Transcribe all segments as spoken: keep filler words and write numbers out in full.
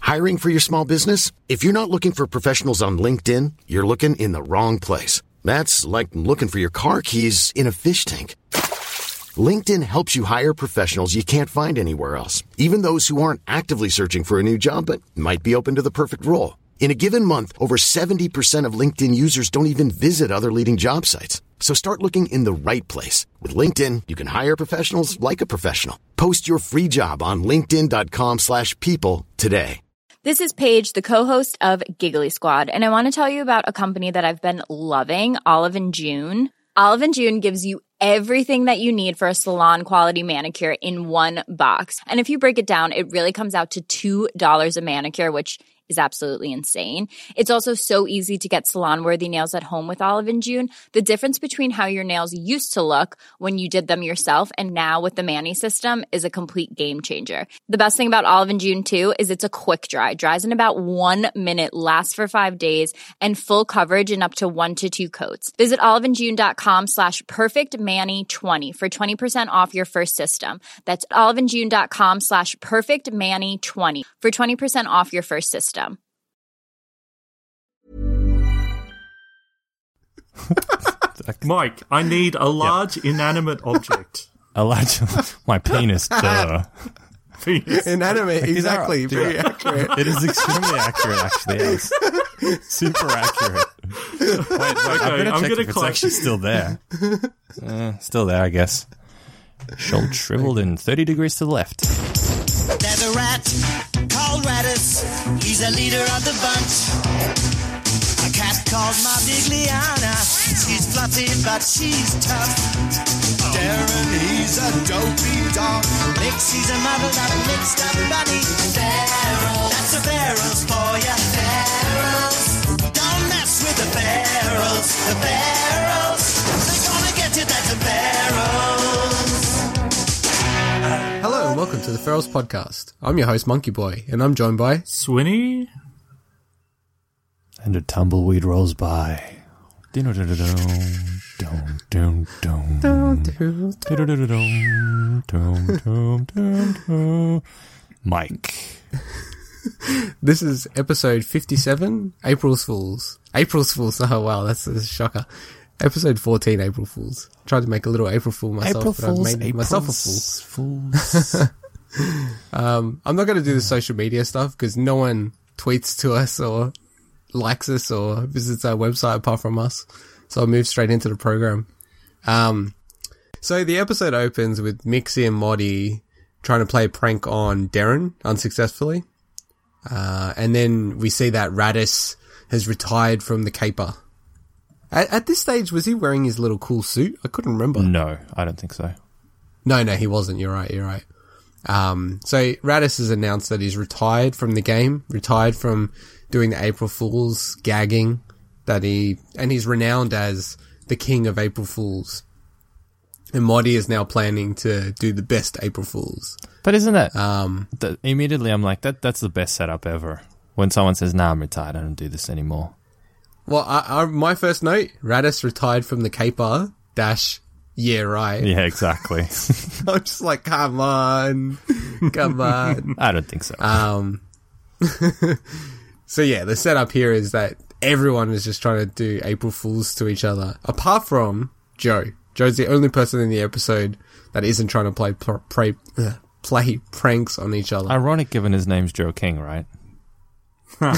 Hiring for your small business? If you're not looking for professionals on LinkedIn, you're looking in the wrong place. That's like looking for your car keys in a fish tank. LinkedIn helps you hire professionals you can't find anywhere else, even those who aren't actively searching for a new job but might be open to the perfect role. In a given month, over seventy percent of LinkedIn users don't even visit other leading job sites. So start looking in the right place. With LinkedIn, you can hire professionals like a professional. Post your free job on linkedin.com slash people today. This is Paige, the co-host of Giggly Squad, and I want to tell you about a company that I've been loving, Olive and June. Olive and June gives you everything that you need for a salon-quality manicure in one box. And if you break it down, it really comes out to two dollars a manicure, which is absolutely insane. It's also so easy to get salon-worthy nails at home with Olive and June. The difference between how your nails used to look when you did them yourself and now with the Mani system is a complete game changer. The best thing about Olive and June, too, is it's a quick dry. Dries in about one minute, lasts for five days, and full coverage in up to one to two coats. Visit oliveandjune.com slash perfectmani20 for twenty percent off your first system. That's oliveandjune.com slash perfectmani20 for twenty percent off your first system. Mike, I need a large yep. inanimate object. A large, my penis. Duh. Penis. Inanimate, exactly. Very accurate. It is extremely accurate, actually. Yes. Super accurate. Wait, wait okay, I better I'm check gonna if it's collect- actually still there. Uh, still there, I guess. Shoulder shriveled in thirty degrees to the left. There's a rat called Radis. He's the leader of the bunch. A cat called Modigliana. She's fluffy, but she's tough. Darren, he's a dopey dog. Mixie's a muddled up, mixed up bunny. Pharaoh, that's the pharaohs for ya. Pharaohs, don't mess with the pharaohs. The pharaohs, they're gonna get you. That's the pharaohs. Hello and welcome to the Ferals Podcast. I'm your host, Monkey Boy, and I'm joined by Swinny. And a tumbleweed rolls by. Mike. This is episode fifty-seven, April's Fools. April's Fools, oh wow, that's a shocker. Episode fourteen, April Fools. Tried to make a little April Fool myself, April but Fools, I made April's myself a fool. Fools. um, I'm not going to do the social media stuff because no one tweets to us or likes us or visits our website apart from us. So I'll move straight into the program. Um, so the episode opens with Mixie and Moddy trying to play a prank on Darren unsuccessfully. Uh, and then we see that Radis has retired from the caper. At, at this stage, was he wearing his little cool suit? I couldn't remember. No, I don't think so. No, no, he wasn't. You're right. You're right. Um, so Radis has announced that he's retired from the game, retired from doing the April Fools gagging that he, and he's renowned as the king of April Fools. And Moddy is now planning to do the best April Fools. But isn't that, um, that immediately I'm like, that that's the best setup ever. When someone says, nah, I'm retired, I don't do this anymore. Well, I, I, my first note, Radis retired from the caper, dash, yeah, right. Yeah, exactly. I'm just like, come on, come on. I don't think so. Um, so yeah, the setup here is that everyone is just trying to do April Fools to each other, apart from Joe. Joe's the only person in the episode that isn't trying to play pr- play, uh, play pranks on each other. Ironic given his name's Joe King, right? Whoa.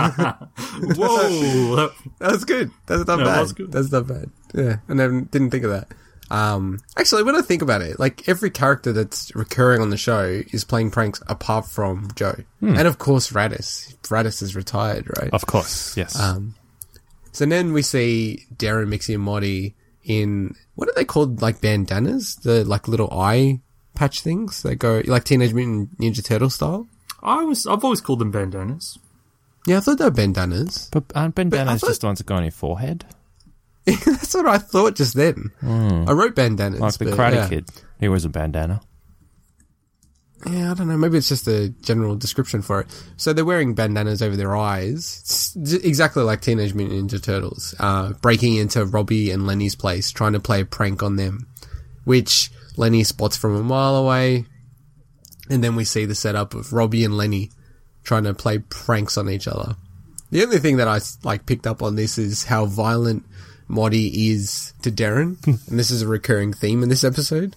That was good. That's not No, bad. that's good. That's not bad. Yeah, I never, didn't think of that. Um, actually, when I think about it, like every character that's recurring on the show is playing pranks apart from Joe. Hmm. And of course, Radis. Radis is retired, right? Of course, yes. Um, so then we see Darren, Mixie, and Moddy in, what are they called? Like bandanas? The like little eye patch things that go, like Teenage Mutant Ninja Turtle style? I was, I've always called them bandanas. Yeah, I thought they were bandanas. But aren't bandanas thought- just the ones that go on your forehead? That's what I thought just then. Mm. I wrote bandanas. Like the but, Karate yeah. Kid. He wears a bandana. Yeah, I don't know. Maybe it's just a general description for it. So they're wearing bandanas over their eyes, it's exactly like Teenage Mutant Ninja Turtles, uh, breaking into Robbie and Lenny's place, trying to play a prank on them, which Lenny spots from a mile away. And then we see the setup of Robbie and Lenny trying to play pranks on each other. The only thing that I like picked up on this is how violent Moddy is to Darren, and this is a recurring theme in this episode.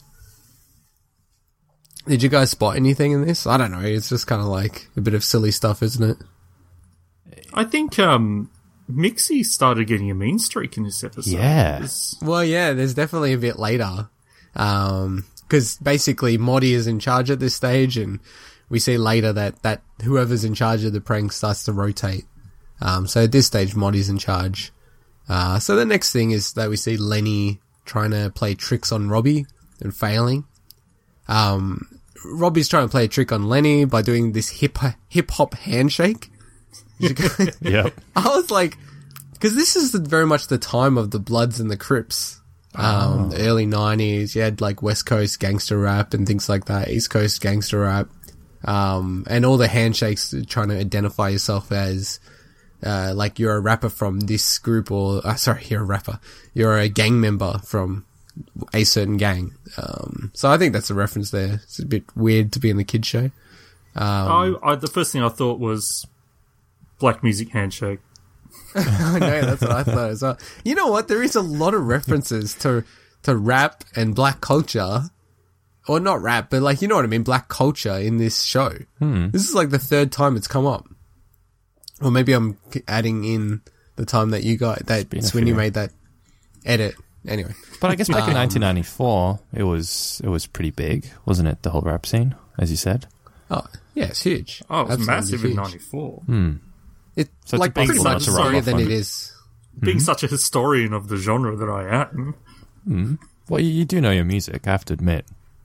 Did you guys spot anything in this? I don't know. It's just kind of like a bit of silly stuff, isn't it? I think um, Mixie started getting a mean streak in this episode. Yeah. It's- Well, yeah, there's definitely a bit later. Um, because basically Moddy is in charge at this stage, and we see later that, that whoever's in charge of the prank starts to rotate. Um, so at this stage, Moddy's in charge. Uh, so the next thing is that we see Lenny trying to play tricks on Robbie and failing. Um, Robbie's trying to play a trick on Lenny by doing this hip, hip hop handshake. Yep. I was like, because this is the, very much the time of the Bloods and the Crips. Um, Oh. the early nineties, you had like West Coast gangster rap and things like that, East Coast gangster rap. Um, and all the handshakes trying to identify yourself as, uh, like you're a rapper from this group or, uh, sorry, you're a rapper. You're a gang member from a certain gang. Um, so I think that's a reference there. It's a bit weird to be in the kids show. Um, I, I, the first thing I thought was Black Music Handshake. I know, that's what I thought as well. You know what? There is a lot of references to to rap and black culture. Or not rap, but like, you know what I mean? Black culture in this show. Hmm. This is like the third time it's come up. Or maybe I'm adding in the time that you got, that been a Swinny few. made that edit. Anyway. But I guess back in Um, nineteen ninety-four, it was it was pretty big, wasn't it? The whole rap scene, as you said. Oh, yeah, it's huge. Oh, it was Absolutely massive huge. in ninety-four. It, So it's like, a big pretty one much to run bigger off than on. it is. Being such a historian of the genre that I am. Well, you, you do know your music, I have to admit.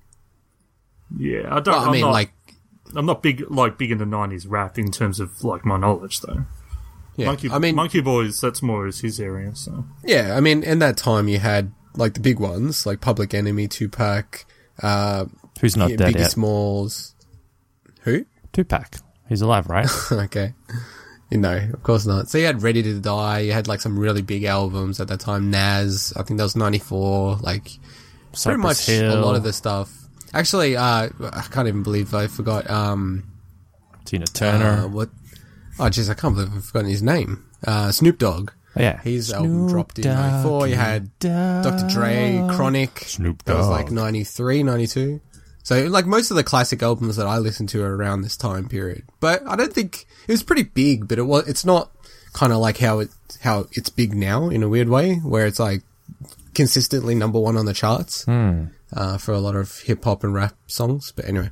Yeah, I don't. Well, I I'm mean, not, like, I'm not big like big into nineties rap in terms of like my knowledge though. yeah. Monkey, I mean, Monkey Boys, that's more is his area. So yeah, I mean, in that time you had, like, the big ones, like Public Enemy, Tupac, uh, Who's not yeah, dead Biggie yet? Smalls. Who? Tupac. He's alive, right? Okay. No, of course not. So you had Ready to Die, you had like some really big albums at that time. Nas, I think that was ninety-four, like pretty Cypress much Hill, a lot of the stuff. Actually, uh, I can't even believe I forgot, um, Tina Turner. uh, what, oh jeez, I can't believe I've forgotten his name. Uh, Snoop Dogg. Oh, yeah. His album dropped in ninety-four. You had Doctor Dre, Chronic. Snoop That was Dogg. like ninety-three, ninety-two. So, like, most of the classic albums that I listened to are around this time period. But I don't think... It was pretty big, but it was, it's not kind of like how it, how it's big now, in a weird way, where it's, like, consistently number one on the charts, Hmm. uh, for a lot of hip-hop and rap songs. But anyway.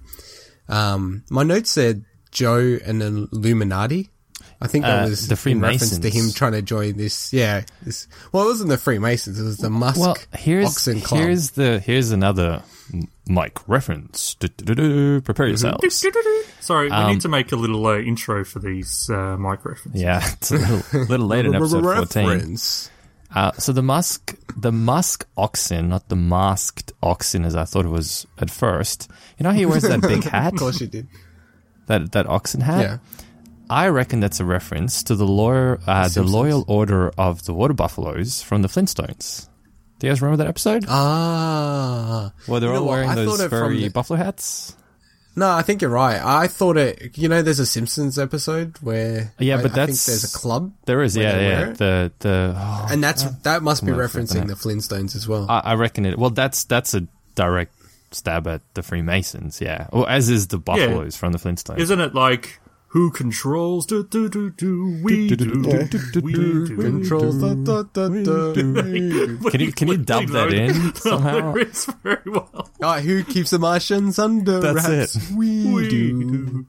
Um, my notes said Joe and the Illuminati. I think that Uh, was the in reference to Freemasons. him trying to join this, yeah, this, well, it wasn't the Freemasons, it was the Musk Well, here's Oxen Club. here's the here's another m- mic reference. Du-du-du-du. Prepare Mm-hmm. yourselves. sorry, we Um, need to make a little uh, intro for these uh, mic references. Yeah, it's a little, little late in episode fourteen. Reference. Uh, so the musk, the musk oxen, not the masked oxen, as I thought it was at first. You know, how he wears that big hat, Of course you did. that that oxen hat. Yeah. I reckon that's a reference to the lawyer, uh, the Simpsons. Loyal Order of the Water Buffaloes from the Flintstones. Do you guys remember that episode? Ah. Where they're You know all what? wearing I those thought it from furry the- buffalo hats. No, I think you're right. I thought it, you know, there's a Simpsons episode where Yeah, I, but I that's- think there's a club. There is, Where yeah, they wear yeah. it? The the oh, And that's, that must be I'm not referencing flipping the Flintstones as well. I, I reckon it. Well, that's that's a direct stab at the Freemasons, yeah. Or as is the Buffaloes from the Flintstones. Isn't it like who controls? Do do do do. We do. We do. Controls da, da, da, da. Can you can you dub that in somehow? It's very well. Oh, who keeps the Martians under That's wraps? it. We, We do. do.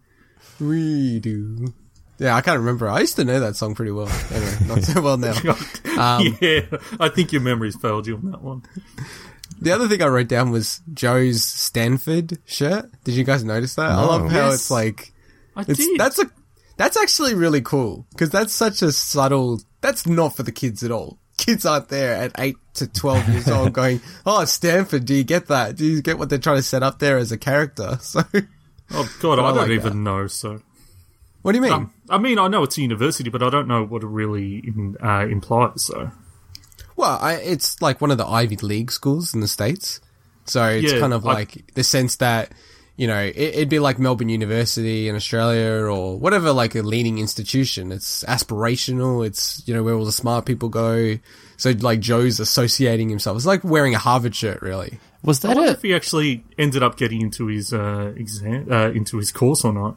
We do. Yeah, I can't remember. I used to know that song pretty well. Anyway, not so well now. Um, yeah, I think your memory's failed you on that one. The other thing I wrote down was Joe's Stanford shirt. Did you guys notice that? I No. love how Yes. it's like, I it's, did. that's a, that's actually really cool. Cause that's such a subtle, that's not for the kids at all. Kids aren't there at eight to twelve years old going, oh, Stanford, do you get that? Do you get what they're trying to set up there as a character? So, Oh God, But I I don't like even that. know. So, what do you mean? um, I mean, I know it's a university, but I don't know what it really in, uh, implies. So, Well, I, it's like one of the Ivy League schools in the States. So it's Yeah, kind of I- like the sense that you know, it, it'd be like Melbourne University in Australia or whatever, like a leading institution. It's aspirational. It's, you know, where all the smart people go. So like Joe's associating himself. It's like wearing a Harvard shirt, really. Was I that wonder it? if he actually ended up getting into his uh, exam, uh, into his course or not.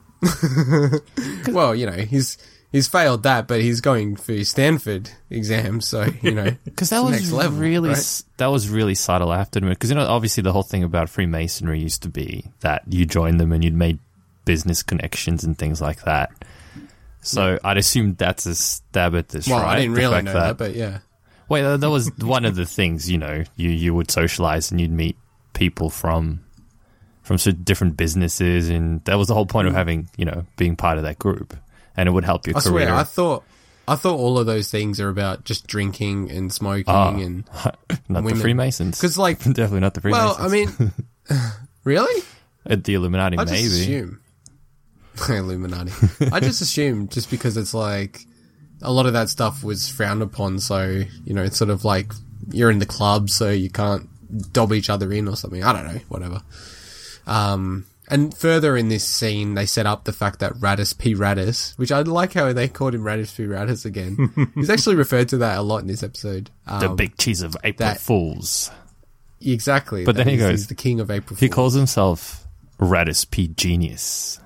Well, you know, he's he's failed that, but he's going for his Stanford exam, so, you know, Because that it's the was next level, really right? s that was really subtle. I have to admit, because you know, obviously the whole thing about Freemasonry used to be that you joined them and you'd made business connections and things like that. So yeah. I'd assume that's a stab at this. Well, right? I didn't The really fact know that, that, but yeah. Wait, that that was one of the things. You know, you you would socialize and you'd meet people from from sort of different businesses, and that was the whole point of having, you know, being part of that group, and it would help your I career. swear, I thought I thought all of those things are about just drinking and smoking Oh, and not women. the Freemasons, 'Cause, like- definitely not the Freemasons. well, I mean, really? At the Illuminati, I just maybe. assume Illuminati. I just assume just because it's like a lot of that stuff was frowned upon, so you know, it's sort of like you're in the club, so you can't dob each other in or something. I don't know, whatever. Um, and further in this scene, they set up the fact that Radis P. Radis, which I like how they called him Radis P. Radis again. He's actually referred to that a lot in this episode. Um, The big cheese of April that- Fools. Exactly. But that then he he's- goes- he's the king of April He Fools. calls himself Radis P. Genius.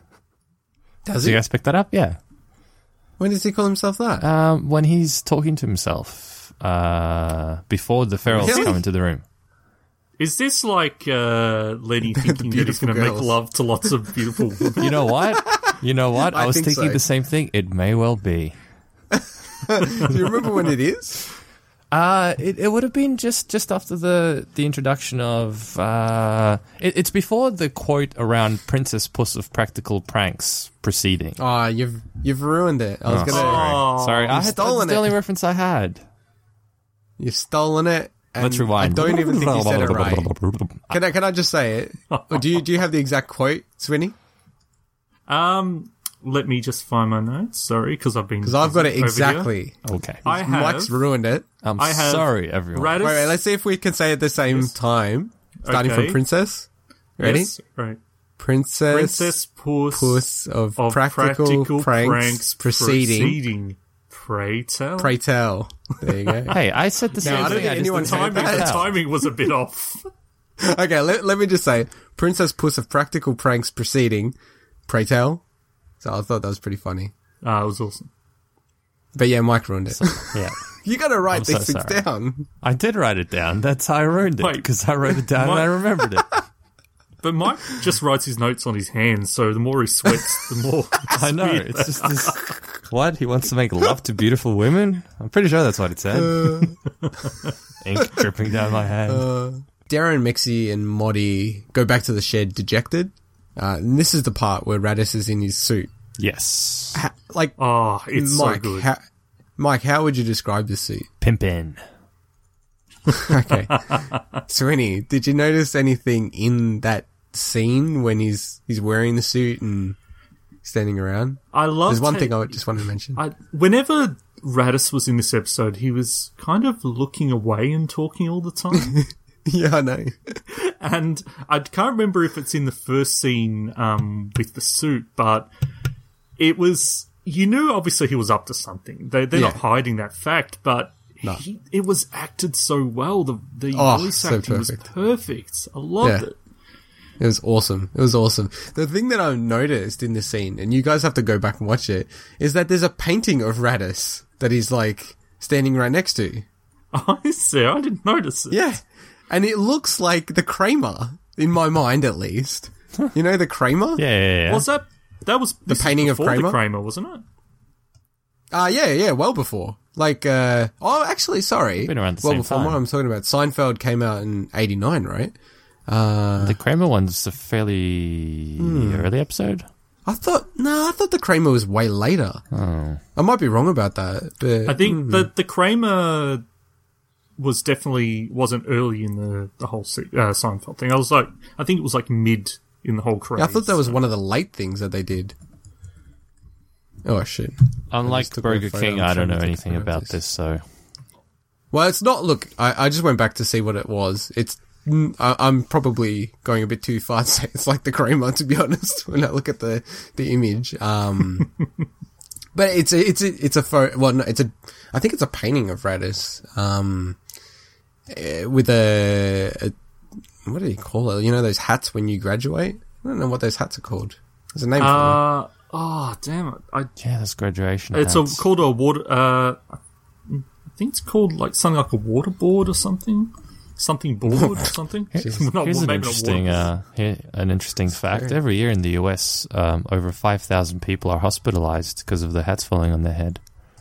Does Did you he? guys pick that up? Yeah. When does he call himself that? Um, when he's talking to himself uh, before the Ferals Really? come into the room. Is this like uh, Lenny thinking that he's beautiful going to make girls. love to lots of beautiful women? You know what? You know what? I, I was think thinking so. the same thing. It may well be. Do you remember when it is? Uh, it, it would have been just, just after the, the introduction of... Uh, it, it's before the quote around Princess Puss of Practical Pranks proceeding. Oh, you've you've ruined it. I was Oh, gonna. Oh, Sorry, I you've had, stolen that's the it. only reference I had. You've stolen it. And Let's rewind. I don't even think you said it right. Can I can I just say it? Or do you do you have the exact quote, Swinny? Um, let me just find my notes. Sorry, because I've been Because I've got it over here. exactly. Okay. I have. Mike's ruined it. I'm I have sorry, everyone. Radis, Wait, wait, let's see if we can say it at the same Yes. time. Starting Okay. from Princess. Ready? Yes, right. Princess, Princess Puss, Puss of, of practical, practical pranks, pranks proceeding. proceeding. Pray tell. Pray tell. There you go. Hey, I said the same I don't thing. think I just anyone didn't heard timing, that. the tell. timing was a bit off. Okay, let, let me just say, Princess Puss of practical pranks proceeding. Pray tell. So I thought that was pretty funny. Ah, it was awesome. But yeah, Mike ruined it. Yeah. You gotta write I'm so these things sorry. down. I did write it down. That's how I ruined it. Wait. Because I wrote it down My- and I remembered it. But Mike just writes his notes on his hands, so the more he sweats, the more. I know. It's just this. What? He wants to make love to beautiful women? I'm pretty sure that's what it said. Ink dripping down my hand. Darren, Mixie, and Moddy go back to the shed dejected. Uh, and this is the part where Radis is in his suit. Yes. Ha- like, Oh, it's Mike, so good. How, Mike, how would you describe this suit? Pimpin'. Okay. Swinny, did you notice anything in that scene when he's he's wearing the suit and standing around? I love. There's one thing I just wanted to mention. I, whenever Radis was in this episode, he was kind of looking away and talking all the time. Yeah, I know. And I can't remember if it's in the first scene um, with the suit, but it was. You knew obviously he was up to something. They, they're not Yeah. hiding that fact, but No. he, it was acted so well. The the Oh, voice so acting was perfect. perfect. I loved Yeah. it. It was awesome. It was awesome. The thing that I've noticed in this scene, and you guys have to go back and watch it, is that there's a painting of Radis that he's like standing right next to. I see. I didn't notice it. Yeah. And it looks like the Kramer, in my mind at least. You know the Kramer? Yeah, yeah, yeah. Was that that was the painting of before Kramer? the Kramer, wasn't it? Uh, yeah, yeah, well before. Like, uh, oh, actually, sorry. Been around the well same before time. what I'm talking about. Seinfeld came out in eighty-nine, right? Uh, The Kramer one's a fairly Hmm. early episode. I thought, no, I thought the Kramer was way later. Oh. I might be wrong about that, but I think that the Kramer was definitely wasn't early in the the whole se- uh, Seinfeld thing. I was like, I think it was like mid in the whole craze. yeah, I thought that was one of the late things that they did. Oh shit! Unlike just took my Burger photo. King, I'm I don't trying to know take a anything photo of about this. this, so... Well, it's not. Look, I, I just went back to see what it was. It's mm, I, I'm probably going a bit too far to say it's like the Kramer, to be honest, when I look at the, the image. Um, but it's a, it's a, it's a, pho- well, no, it's a, I think it's a painting of Radis, um, eh, with a, a, what do you call it? You know those hats when you graduate? I don't know what those hats are called. There's a name for them. Uh, oh, damn it. I, Yeah, that's graduation. it's hats. a, called a water, uh, I think it's called like something like a water board or something. Something board or something. Not- Here's an maybe not interesting, water uh, here, an interesting fact. Every year in the U S, um, over five thousand people are hospitalized because of the hats falling on their head.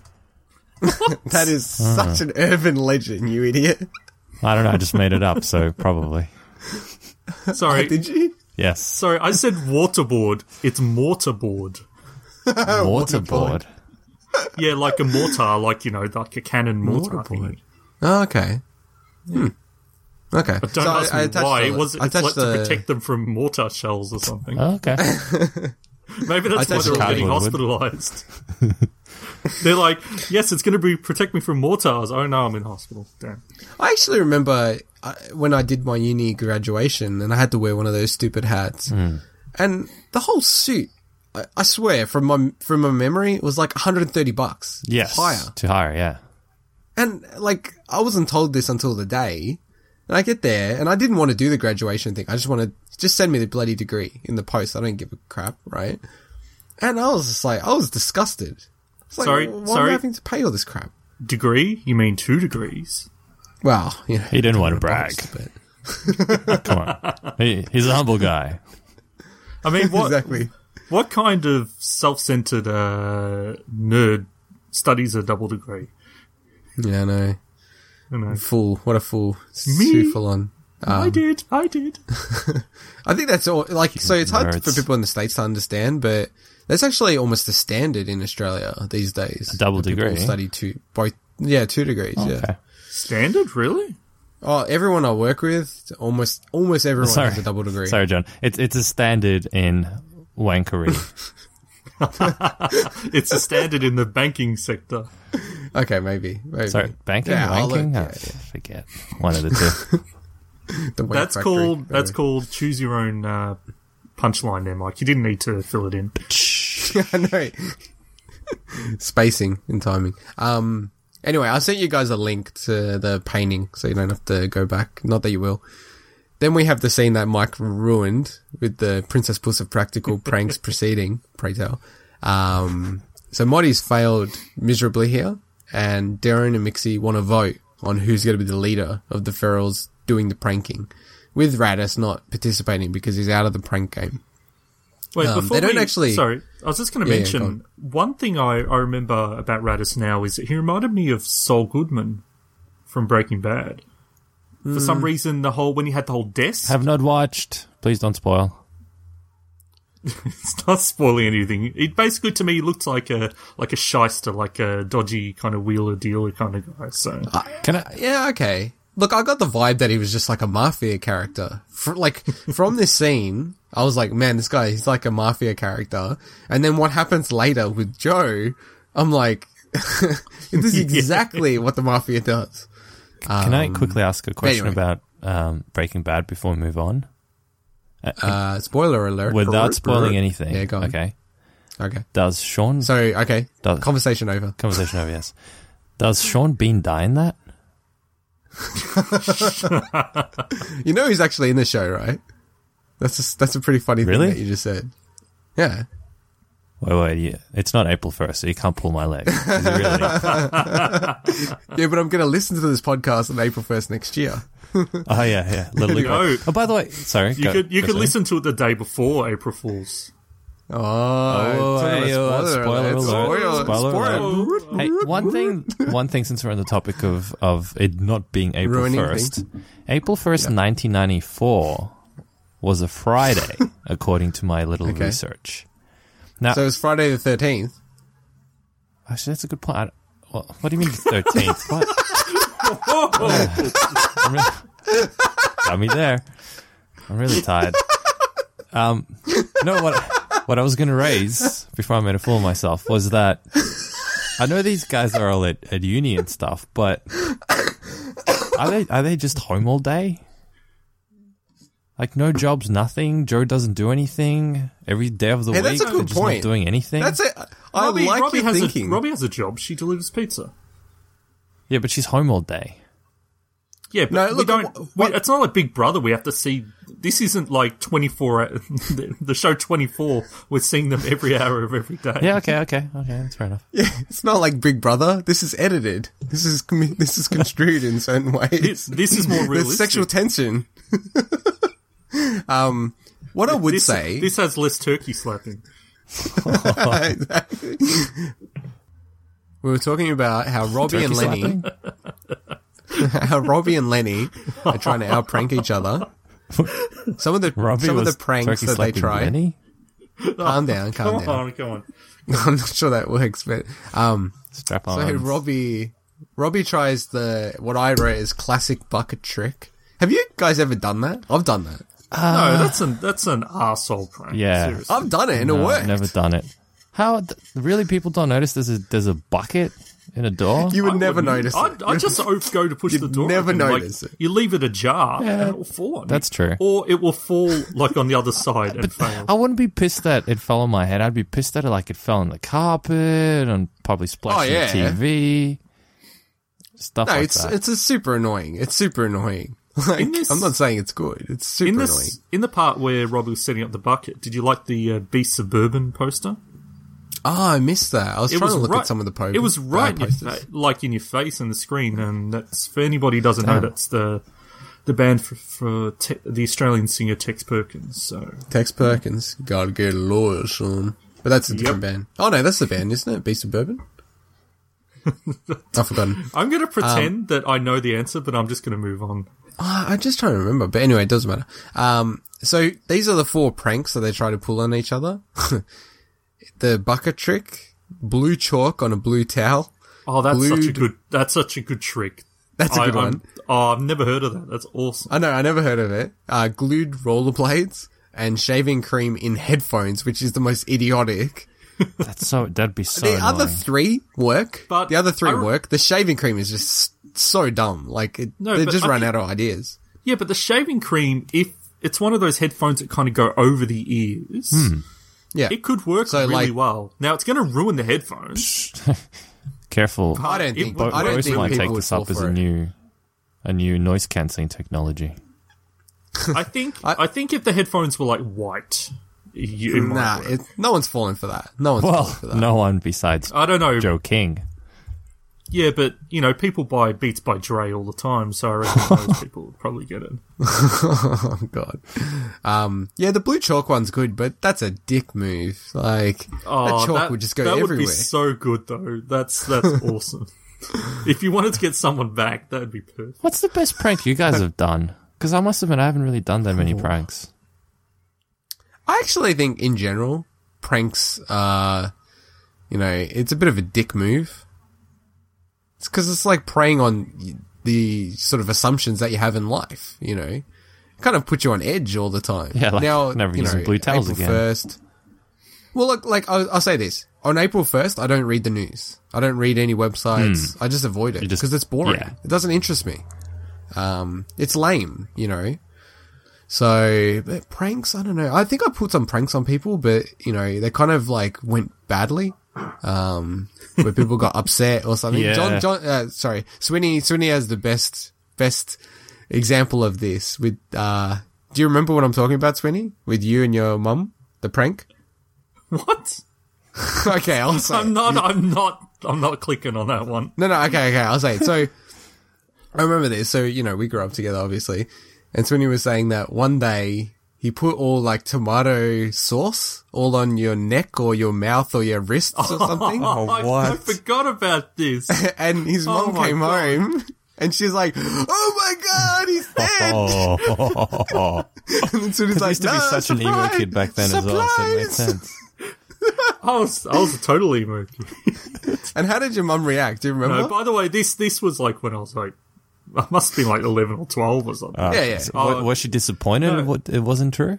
That is such an urban legend, you idiot. I don't know. I just made it up, so probably. board. Sorry. Did you? Yes. Sorry, I said waterboard. It's mortarboard. Waterboard. Yeah, like a mortar, like, you know, like a cannon mortar. Mortarboard. Oh, okay. Hmm. Okay. Don't So ask I- I me attached why. the- It was I it's like attached to the- protect them from mortar shells or something. Oh, okay. Maybe that's I why attached they're all the getting cardboard hospitalized. They're like, yes, it's going to be protect me from mortars. Oh no, I'm in hospital. Damn. I actually remember uh, when I did my uni graduation and I had to wear one of those stupid hats. And the whole suit, I, I swear, from my from my memory, it was like one hundred thirty bucks. Yes. Higher. To higher, yeah. And, like, I wasn't told this until the day. And I get there, and I didn't want to do the graduation thing. I just want to, just send me the bloody degree in the post. I don't give a crap, right? And I was just like, I was disgusted. It's like, Sorry, why am sorry. I having to pay all this crap? Degree? You mean two degrees? Well, you know. He didn't want to brag. But Come on. He, he's a humble guy. I mean, what exactly. what kind of self-centered uh, nerd studies a double degree? Yeah, no. You know, Fool. What a fool. Me? Too full on. Um, I did, I did. I think that's all, like, so it's hard Nerds. for people in the States to understand, but that's actually almost the standard in Australia these days. A double That people degree? Study two, both, yeah, two degrees, yeah. Okay. Standard, really? Oh, everyone I work with, almost, almost everyone Sorry. has a double degree. Sorry, John. It's it's a standard in wankery. It's a standard in the banking sector. Okay, maybe, maybe. Sorry, banking, Yeah, I'll wanking? look- Oh, yeah, forget. One of the two. The wank That's factory. called that's Uh, called choose your own uh, punchline there, Mike. You didn't need to fill it in. I know. Spacing and timing. Um. Anyway, I sent you guys a link to the painting, so you don't have to go back. Not that you will. Then we have the scene that Mike ruined with the Princess Puss of Practical Pranks proceeding, pray tell. Um, so Moddy's failed miserably here, and Darren and Mixie want to vote on who's going to be the leader of the Ferals doing the pranking, with Radis not participating because he's out of the prank game. Wait, Um, before they don't we- actually- Sorry, I was just going to Yeah, yeah, mention go on. one thing I, I remember about Radis now is that he reminded me of Saul Goodman from Breaking Bad. For Hmm. some reason, the whole when he had the whole desk, Have not watched. Please don't spoil. it's not spoiling anything. It basically, to me, he looked like a like a shyster, like a dodgy kind of wheeler dealer kind of guy. So Can I? Yeah, okay. Look, I got the vibe that he was just like a mafia character. For, like, from this scene, I was like, man, this guy, he's like a mafia character. And then what happens later with Joe, I'm like, this is exactly what the mafia does. Can I quickly ask a question anyway. about um, Breaking Bad before we move on? Uh, spoiler alert. Without spoiling anything. Yeah, go on. Okay. Okay. Does Sean... So, okay. Does- Conversation over. Conversation over, yes. Does Sean Bean die in that? You know he's actually in the show, right? That's a, that's a pretty funny Really? thing that you just said. Yeah. Wait, wait, yeah. It's not April first, so you can't pull my leg. Is it really? Yeah, but I'm going to listen to this podcast on April first next year. Oh, yeah, yeah. Little League. go. Oh, by the way, sorry. you go- could you go, could sorry. listen to it the day before April Fools. Oh, Oh, talking hey, about uh, spoiler alert. Spoiler, Spoiler spoiler alert. Hey, one thing, one thing. Since we're on the topic of, of it not being April Ruining first, April first, nineteen ninety four, was a Friday, according to my little Okay. research. Now, So it's Friday the thirteenth. actually, that's a good point. I, well, what do you mean the thirteenth? What? I'm really, got me there. I'm really tired. Um, you know what? What I was going to raise before I made a fool of myself was that I know these guys are all at, at uni and stuff, but are they are they just home all day? Like, no jobs, nothing. Joe doesn't do anything every day of the Hey, week. that's a good they're just point. not doing anything. That's it. I Robbie, like Robbie your has thinking. A, Robbie has a job. She delivers pizza. Yeah, but she's home all day. Yeah, but No, we look, don't. what- we, it's not like Big Brother. We have to see. This isn't like twenty-four. The, the show twenty-four. We're seeing them every hour of every day. Yeah, okay, okay, okay. That's fair enough. Yeah, it's not like Big Brother. This is edited. This is com- this is construed in certain ways. This, this is more There's realistic. sexual tension. um, what I would this, say, this has less turkey slapping. Exactly. We were talking about how Robbie and Turkey Lenny, slapping? how Robbie and Lenny are trying to out prank each other. Some of the Robbie some of was the pranks turkey that they slapping try. Lenny? Calm down, calm Come down. on, come on. I'm not sure that works, but um, Strap so on. Robbie, Robbie tries the what I wrote as classic bucket trick. Have you guys ever done that? I've done that. no, that's an that's an arsehole prank. Yeah. Seriously. I've done it and No, it I've worked. never done it. How th- really people don't notice there's a there's a bucket in a door? You would I never wouldn't. notice I'd, it. I'd just op- go to push You'd the door. never open, like, notice it. You leave it ajar and it will fall on you. That's true. Or it will fall like on the other side and fail. I wouldn't be pissed that it fell on my head. I'd be pissed that it, like it fell on the carpet and probably splashed Oh, yeah. on the T V. Stuff No, like it's that. it's a super annoying. It's super annoying. Like, In this- I'm not saying it's good. It's super In annoying. this, in the part where Robbie was setting up the bucket, did you like the uh, Be Suburban poster? Oh, I missed that. I was It trying was to look right, at some of the posters. It was right, in your fa- like in your face on the screen, and that's for anybody who doesn't know. Oh. That's the the band for, for te- the Australian singer Tex Perkins. So Tex Perkins. Gotta get a lawyer, son. But that's a different Yep. band. Oh no, that's the band, isn't it? Be Suburban? I've forgotten. I'm going to Um, pretend that I know the answer, but I'm just going to move on. Oh, I'm just trying to remember. But anyway, it doesn't matter. Um, so these are the four pranks that they try to pull on each other. The bucket trick, blue chalk on a blue towel. Oh, that's such a Glued- good. That's such a good trick. That's a I- good I'm- one. Oh, I've never heard of that. That's awesome. I know, I never heard of it. Uh, glued rollerblades and shaving cream in headphones, which is the most idiotic. That's so that'd be so the annoying. other three work. But the other three I re- work. The shaving cream is just so dumb. Like, it, No, they but just I run think- out of ideas. Yeah, but the shaving cream, if it's one of those headphones that kind of go over the ears, Yeah. it could work So, really like- well. Now it's going to ruin the headphones. Careful. I don't It think, would- Bo- I don't Boris think might people take would this fall up as for a it. new a new noise cancelling technology. I think. I- I, think if the headphones were like white, you, it might Nah, work. it, no one's falling for that. No one's Well, falling for that. no one besides I don't know. Joe King. Yeah, but you know, people buy Beats by Dre all the time, so I reckon those people would probably get it. Oh god. Um, yeah, the blue chalk one's good, but that's a dick move. Like, Oh, that chalk that would just go that everywhere. would be so good, though. That's that's awesome. If you wanted to get someone back, that would be perfect. What's the best prank you guys have done? Because I must admit, I haven't really done that many Oh. pranks. I actually think, in general, pranks are, you know, it's a bit of a dick move. It's because it's like preying on the sort of assumptions that you have in life, you know. It kind of puts you on edge all the time. Yeah, like now, never you using know, blue towels April again. first. Well, look, like, I'll, I'll say this. On April first, I don't read the news. I don't read any websites. I just avoid it Hmm. You just- because it's boring. yeah. It doesn't interest me. Um, it's lame, you know. So, but pranks, I don't know. I think I put some pranks on people, but, you know, they kind of, like, went badly. Um, where people got upset or something. Yeah. John, John, uh, sorry. Swinny, Swinny has the best, best example of this with, uh, do you remember what I'm talking about, Swinny? With you and your mum? The prank? What? Okay, I'll say I'm it. not. I'm not. I'm not clicking on that one. No, no, okay, okay, I'll say it. So, I remember this. So, you know, we grew up together, obviously. And Swinny was saying that one day he put all, like, tomato sauce all on your neck or your mouth or your wrists or something. I, I forgot about this. And his Oh mum my came God. home and she's like, oh my God, he's dead. Oh, And then Swinny's I like, used to be no, such an emo surprise, kid back then as well, so it made surprise." sense. I was. I was a total emo kid. And how did your mum react? Do you remember? No, by the way, this this was like when I was like, I must have been like eleven or twelve or something. Uh, Yeah, yeah. so Oh, wa- was she disappointed no. what it wasn't true?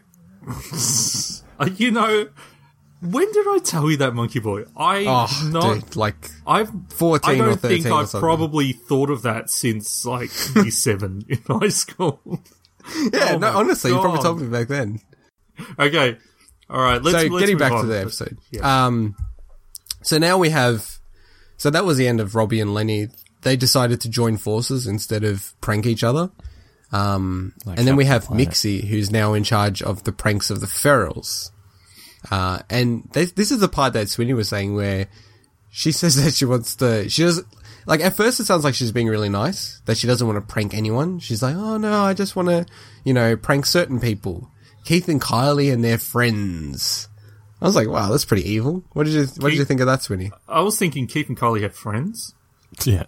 Uh, you know, when did I tell you that, Monkey Boy? I oh, not. dude, like, I've fourteen I don't or thirteen think or I've something. probably thought of that since like year seven in high school. Yeah, Oh no, my honestly, you probably God. told me back then. Okay. All right. Let's, so let's getting move back on. to the Let's- episode. yeah. Um, so now we have, so that was the end of Robbie and Lenny. They decided to join forces instead of prank each other. Um, Like and then we Captain have Planet. Mixie, who's now in charge of the pranks of the Ferals. Uh, and this, this is the part that Swinny was saying where she says that she wants to, she does, like, at first it sounds like she's being really nice, that she doesn't want to prank anyone. She's like, oh no, I just want to, you know, prank certain people. Keith and Kylie and their friends. I was like, wow, that's pretty evil. What did you, what did you think of that, Swinny? I was thinking Keith and Kylie have friends. Yeah.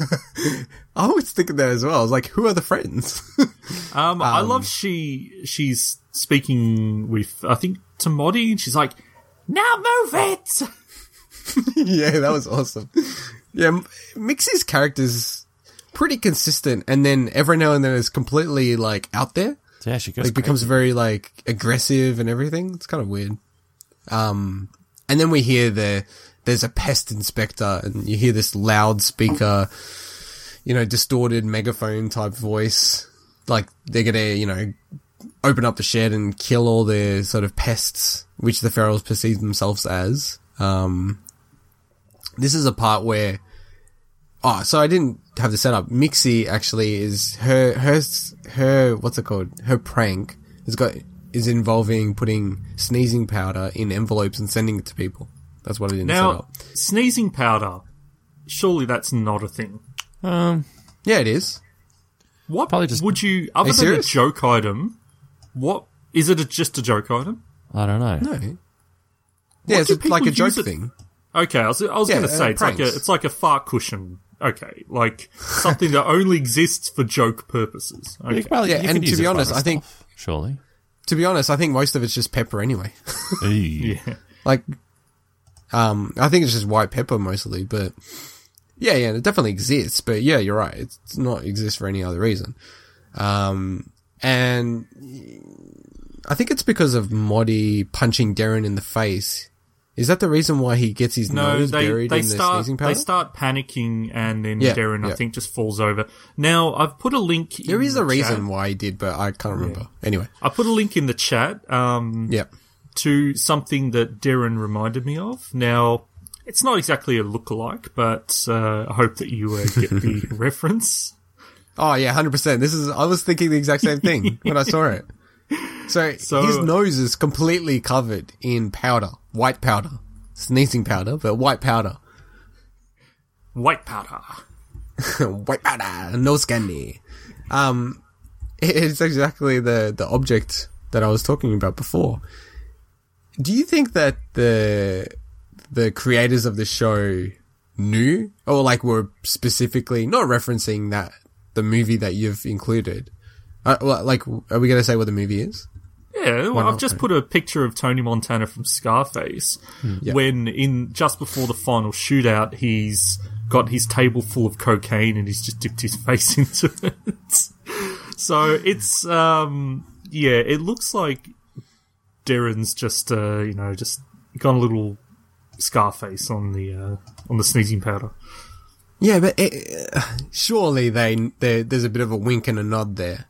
I was thinking that as well. I was like, who are the friends? Um, I love she she's speaking with, I think, to Moddy, and she's like, now move it! Yeah, that was awesome. Yeah, M- Mixie's character's pretty consistent, and then every now and then it's completely, like, out there. Yeah, she goes Like, becomes crazy. very, like, aggressive and everything. It's kind of weird. Um, and then we hear the, there's a pest inspector, and you hear this loudspeaker, you know, distorted megaphone type voice. Like, they're gonna, you know, open up the shed and kill all their sort of pests, which the Ferals perceive themselves as. Um, this is a part where, oh, so I didn't have the setup. Mixie actually is her, her, her, what's it called? Her prank has got, is involving putting sneezing powder in envelopes and sending it to people. That's what I didn't set Now, up. sneezing powder, surely that's not a thing. Um, Yeah, it is. What Probably just- would you, other you than a serious? joke item, what, is it a, just a joke item? I don't know. No. Yeah, it's do a- like a people joke use it- thing. Okay, I was, I was Yeah, going to say, uh, it's like a, pranks. it's like a fart cushion. Okay, like something that only exists for joke purposes. Okay. Well, Yeah, you and can to use be it for honest, other I think- stuff, surely. To be honest, I think most of it's just pepper anyway. Ew. Yeah. Like, um, I think it's just white pepper mostly, but yeah, yeah, it definitely exists. But yeah, you're right. It's not exist for any other reason. Um, and I think it's because of Moddy punching Darren in the face. Is that the reason why he gets his No, nose they buried they in the start sneezing powder? they start panicking, and then Yeah, Darren, I yeah. think, just falls over. Now, I've put a link. There in is a the reason chat. why he did, but I can't remember. Anyway, I put a link in the chat. Um, yeah. to something that Darren reminded me of. Now, it's not exactly a lookalike, but uh, I hope that you uh, get the reference. Oh yeah, hundred percent. This is. I was thinking the exact same thing when I saw it. So, So- his nose is completely covered in powder, white powder, sneezing powder, but white powder, White powder. white powder, nose candy. Um, it- it's exactly the the object that I was talking about before. Do you think that the the creators of the show knew, or like were specifically not referencing that the movie that you've included? Uh, well, like, are we going to say what the movie is? Yeah, well, Why I've not, just mate? put a picture of Tony Montana from Scarface Yeah. when in just before the final shootout, he's got his table full of cocaine and he's just dipped his face into it. So it's um yeah, it looks like Darren's just uh you know just got a little Scarface on the uh, on the sneezing powder. Yeah, but it, uh, surely they there- there's a bit of a wink and a nod there.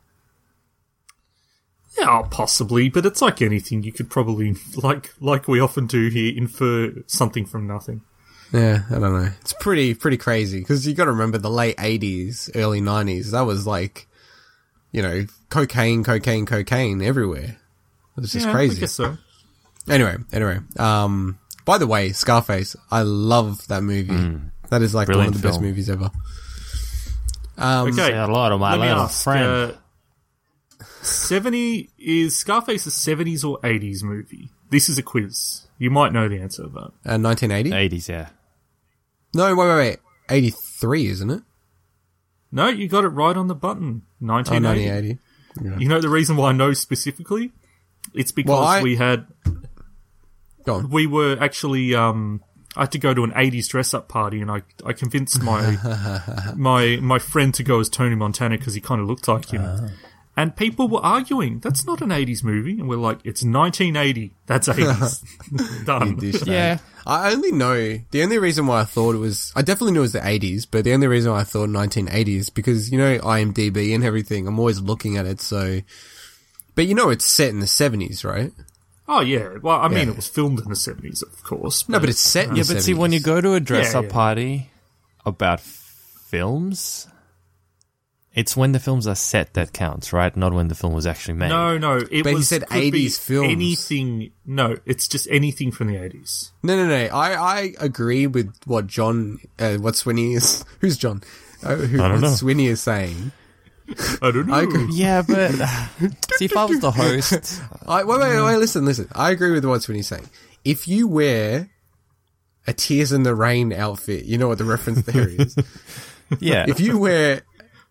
Yeah, possibly, but it's like anything. You could probably, like like we often do here, infer something from nothing. Yeah, I don't know. It's pretty pretty crazy because you got to remember the late eighties, early nineties. That was like, you know, cocaine, cocaine, cocaine everywhere. It was just yeah, crazy. I guess so. Anyway, anyway. Um, by the way, Scarface, I love that movie. That is like Brilliant one of the best film. movies ever. Um, Okay, Say hello to my let me little ask. friend. Uh, Seventy is Scarface a seventies or eighties movie? This is a quiz. You might know the answer to that. uh, nineteen eighty? eighties, yeah. No, wait, wait, wait. eighty-three, isn't it? No, you got it right on the button. Oh, Nineteen nineteen eighty. eighty. Yeah. You know the reason why I know specifically? It's because Well, I- we had Go on. we were actually um I had to go to an eighties dress up party, and I I convinced my my my friend to go as Tony Montana because he kind of looked like him. And people were arguing, that's not an eighties movie. And we're like, it's nineteen eighty. That's eighties. Done. Yeah. I only know, the only reason why I thought it was, I definitely knew it was the eighties, but the only reason why I thought nineteen eighty is because, you know, IMDb and everything, I'm always looking at it, so, but you know it's set in the seventies, right? Oh, yeah. Well, I mean, Yeah. it was filmed in the seventies, of course. No, but it's set in Yeah, the but see, when you go to a dress-up Yeah, yeah. party about films, it's when the films are set that counts, right? Not when the film was actually made. No, no. It But he was, said could be eighties films. Anything. No, it's just anything from the eighties. No, no, no, I, I agree with what John, uh, what Swinney is, who's John? Uh, who, I don't what know. Swinney is saying. I don't know. I agree. Yeah, but see, if I was the host, I, wait, wait, wait, listen, listen. I agree with what Swinney's saying. If you wear a Tears in the Rain outfit, you know what the reference there is. yeah, If you wear,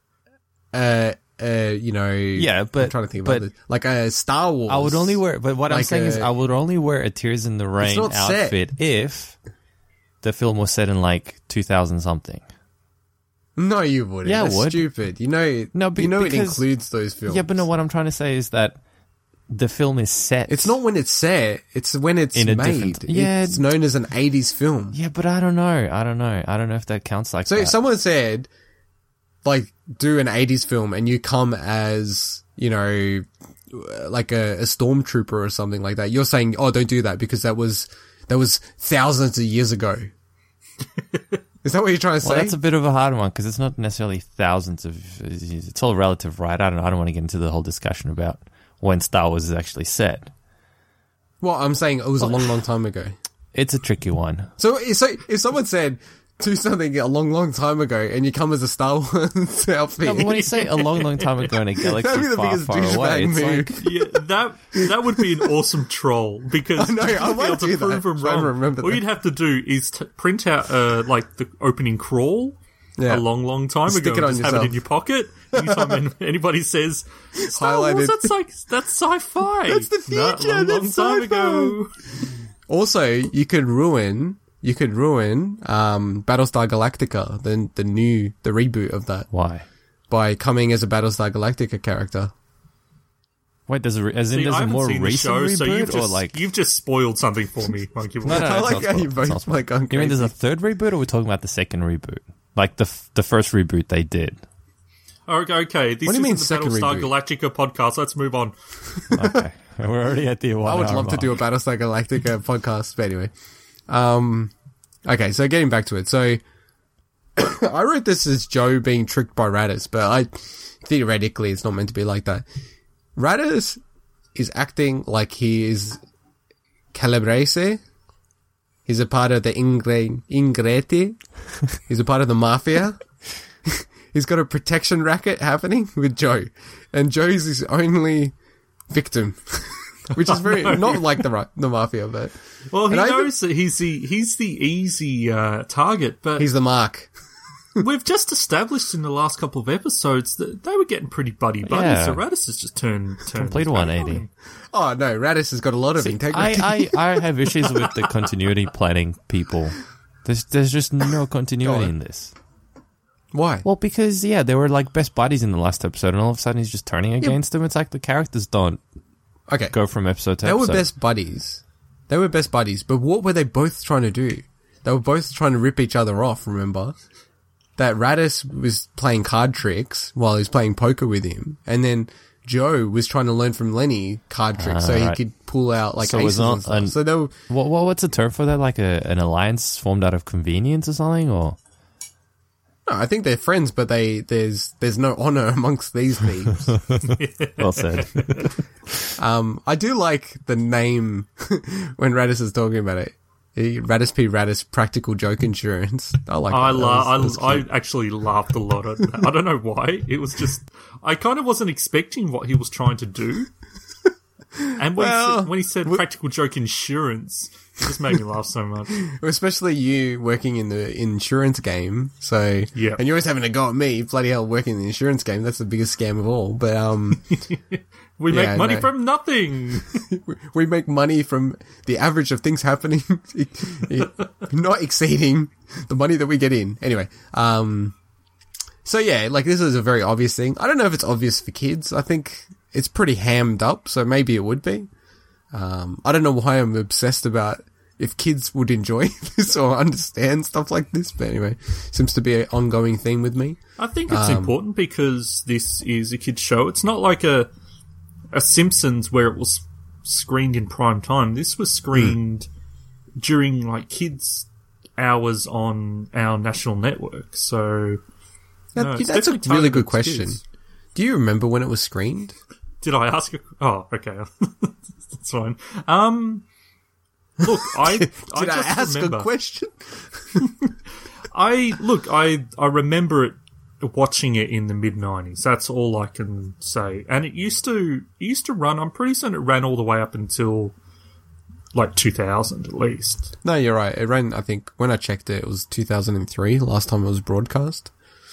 uh, uh, you know, Yeah, but- I'm trying to think about but- this. Like a Star Wars. I would only wear. But what I'm like saying is, a- I would only wear a Tears in the Rain not set. outfit if the film was set in like two thousand something. No, you wouldn't. Yeah, I That's would. stupid. You know, No, be- you know it because- includes those films. Yeah, but no, what I'm trying to say is that the film is set. It's not when it's set. It's when it's In a made. different- Yeah. It's known as an eighties film. Yeah, but I don't know. I don't know. I don't know if that counts like So that. if someone said, like, do an eighties film and you come as, you know, like a, a stormtrooper or something like that, you're saying, oh, don't do that because that was, that was thousands of years ago. Is that what you're trying to Well, say? that's a bit of a hard one because it's not necessarily thousands of. It's all relative, right? I don't. I don't want to get into the whole discussion about when Star Wars is actually set. Well, I'm saying it was a long, long time ago. It's a tricky one. So, so if someone said, do something a long, long time ago and you come as a Star Wars outfit. No, but when you say a long, long time ago in a That'd be galaxy the far, biggest far away, douchebag it's move. like Yeah, that that would be an awesome troll because I know, to I be might able to do that. prove them Try and wrong, remember all that. you'd have to do is t- print out uh, like the opening crawl Yeah. a long, long time Stick ago. it on and just have yourself. it in your pocket. Anytime an- anybody says Star Highlighted. Wars, that's like that's sci-fi. That's the No, future, a long, long that's time sci-fi. ago. Also, you could ruin, you could ruin, um, Battlestar Galactica, the, the new, the reboot of that, why? by coming as a Battlestar Galactica character. Wait, there's a re- as in See, there's I a haven't more seen the recent show, reboot so you've or just like you've just spoiled something for me, Monkey Boy. no, no, I it's like not how you spoiled. It's both not spoiled. like gone You mean there's a crazy. third reboot, or we're talking about the second reboot, like the f- the first reboot they did? Okay, okay. This What do you mean isn't the second Battlestar reboot? Galactica podcast. Let's move on. Okay, we're already at the one. I would hour love to mark. do a Battlestar Galactica podcast, but anyway. Um, okay, so getting back to it. So, I wrote this as Joe being tricked by Raditz, but I, theoretically, it's not meant to be like that. Raditz is acting like he is Calabrese. He's a part of the Ingre- Ingreti. He's a part of the mafia. He's got a protection racket happening with Joe. And Joe's his only victim. Which is very, not like the ra- the mafia, but Well, he And I knows that he's the he's the easy uh, target, but he's the mark. we've just established in the last couple of episodes that they were getting pretty buddy buddy. Yeah. So Raditz has just turned turned Complete his back on one eighty. him. Oh no, Raditz has got a lot of integrity. I, I, I have issues with the continuity planning people. There's there's just no continuity Go on. in this. Why? Well, because yeah, they were like best buddies in the last episode, and all of a sudden he's just turning against them. It's like the characters don't Okay, go from episode to they episode. were best buddies. They were best buddies, but what were they both trying to do? They were both trying to rip each other off, remember? That Raditz was playing card tricks while he was playing poker with him, and then Joe was trying to learn from Lenny card tricks so Ah, he right. could pull out like So it was aces not and stuff. an- So they were, What, what what's the term for that? Like a an alliance formed out of convenience or something? Or no, I think they're friends, but they there's there's no honor amongst these thieves. well said. Um, I do like the name when Raditz is talking about it. He- Raditz P. Raditz Practical Joke Insurance. I like I that. That la- was- that I, was I actually laughed a lot at that. I don't know why. It was just I kind of wasn't expecting what he was trying to do. And when, Well, he, said, when he said practical joke insurance, it just made me laugh so much. Especially you working in the insurance game, so Yeah. and you're always having to go at me, bloody hell, working in the insurance game. That's the biggest scam of all. But um, We Yeah, make money no. from nothing. we make money from the average of things happening, not exceeding the money that we get in. Anyway, um, So yeah, like this is a very obvious thing. I don't know if it's obvious for kids. I think it's pretty hammed up, so maybe it would be. Um, I don't know why I'm obsessed about if kids would enjoy this or understand stuff like this, but anyway, seems to be an ongoing theme with me. I think it's Um, important because this is a kid's show. It's not like a a Simpsons where it was screened in prime time. This was screened mm. during like kids' hours on our national network. So That, no, it's that's a definitely really targeted good to question. kids. Do you remember when it was screened? Did I ask? A, oh, okay, that's fine. Um, look, I Did I I, just ask remember. a question? I look, I I remember it watching it in the mid nineties. That's all I can say. And it used to it used to run. I'm pretty certain it ran all the way up until like two thousand at least. No, you're right. It ran, I think, when I checked it, it was two thousand three, last time it was broadcast.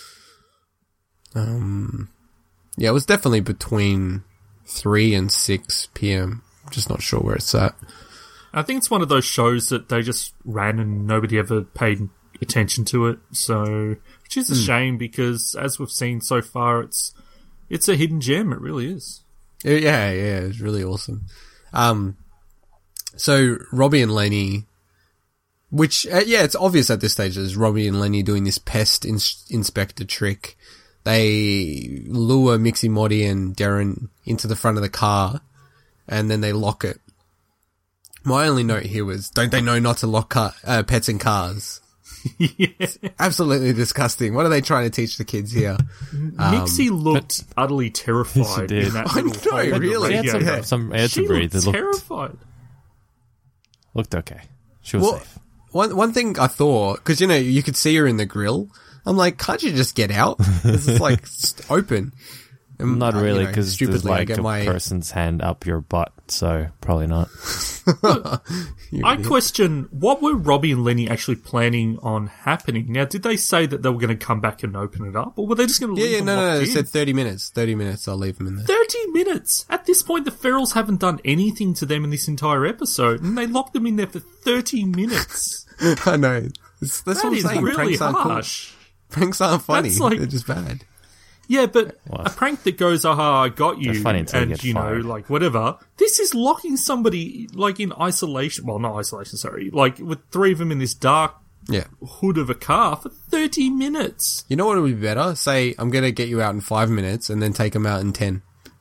Um, yeah, it was definitely between three and six p.m. Just not sure where it's at. I think it's one of those shows that they just ran and nobody ever paid attention to it. So, which is a Mm. shame because, as we've seen so far, it's it's a hidden gem. It really is. Yeah, yeah, it's really awesome. Um, so Robbie and Lenny, which, uh, yeah, it's obvious at this stage there's Robbie and Lenny doing this pest ins- inspector trick. They lure Mixie, Moddy and Darren into the front of the car and then they lock it. My only note here was, don't they know not to lock car- uh, pets in cars? Yeah. Absolutely disgusting. What are they trying to teach the kids here? Mixie looked utterly terrified did. in that I little know, hole in the really. She had some, radio. some air She to breathe. looked It looked, terrified. looked okay. She was Well, safe. one one thing I thought, because you know you could see her in the grill. I'm like, can't you just get out? This is like s- open. And, Not uh, you really, know, because there's stupidly I like get a my. person's hand up your butt, so probably not. You I idiot. question, what were Robbie and Lenny actually planning on happening? Now, did they say that they were going to come back and open it up, or were they just going to Yeah, leave yeah, them no, no, no. locked They in? said thirty minutes. Thirty minutes. I'll leave them in there. thirty minutes! At this point, the Ferals haven't done anything to them in this entire episode, and they locked them in there for thirty minutes. I know. It's, that's That what I'm is saying. really Pranks aren't cool. harsh. Pranks aren't funny. That's like- They're just bad. Yeah, but Well, a prank that goes, aha, I got you, They're funny until you and, get you know, fired. like, whatever. This is locking somebody, like, in isolation. Well, not isolation, sorry. Like, with three of them in this dark Yeah. hood of a car for thirty minutes. You know what would be better? Say, I'm going to get you out in five minutes and then take them out in ten.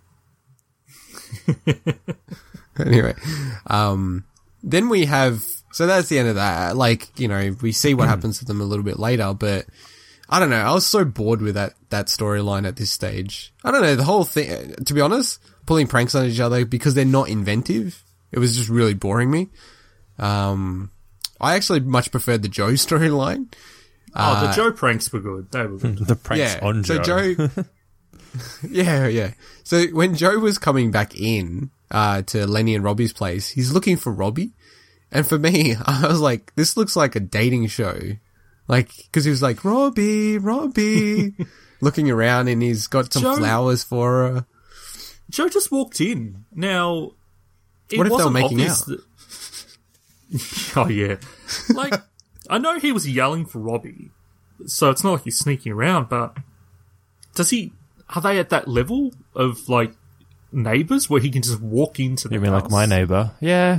Anyway, um, then we have, so that's the end of that. Like, you know, we see what happens to them a little bit later, but I don't know. I was so bored with that, that storyline at this stage. I don't know. The whole thing, to be honest, pulling pranks on each other because they're not inventive. It was just really boring me. Um, I actually much preferred the Joe storyline. Oh, the Joe pranks were good. They were good. The pranks Yeah. on So Joe. Joe, yeah, yeah. So when Joe was coming back in uh, to Lenny and Robbie's place, he's looking for Robbie, and for me, I was like, this looks like a dating show, like because he was like Robbie, Robbie, looking around, and he's got some Joe- flowers for her. Joe just walked in. Now, it What if they were wasn't making obvious out? That... oh, yeah. Like, I know he was yelling for Robbie, so it's not like he's sneaking around, but does he... Are they at that level of, like, neighbours where he can just walk into the You mean house? like my neighbor? Yeah.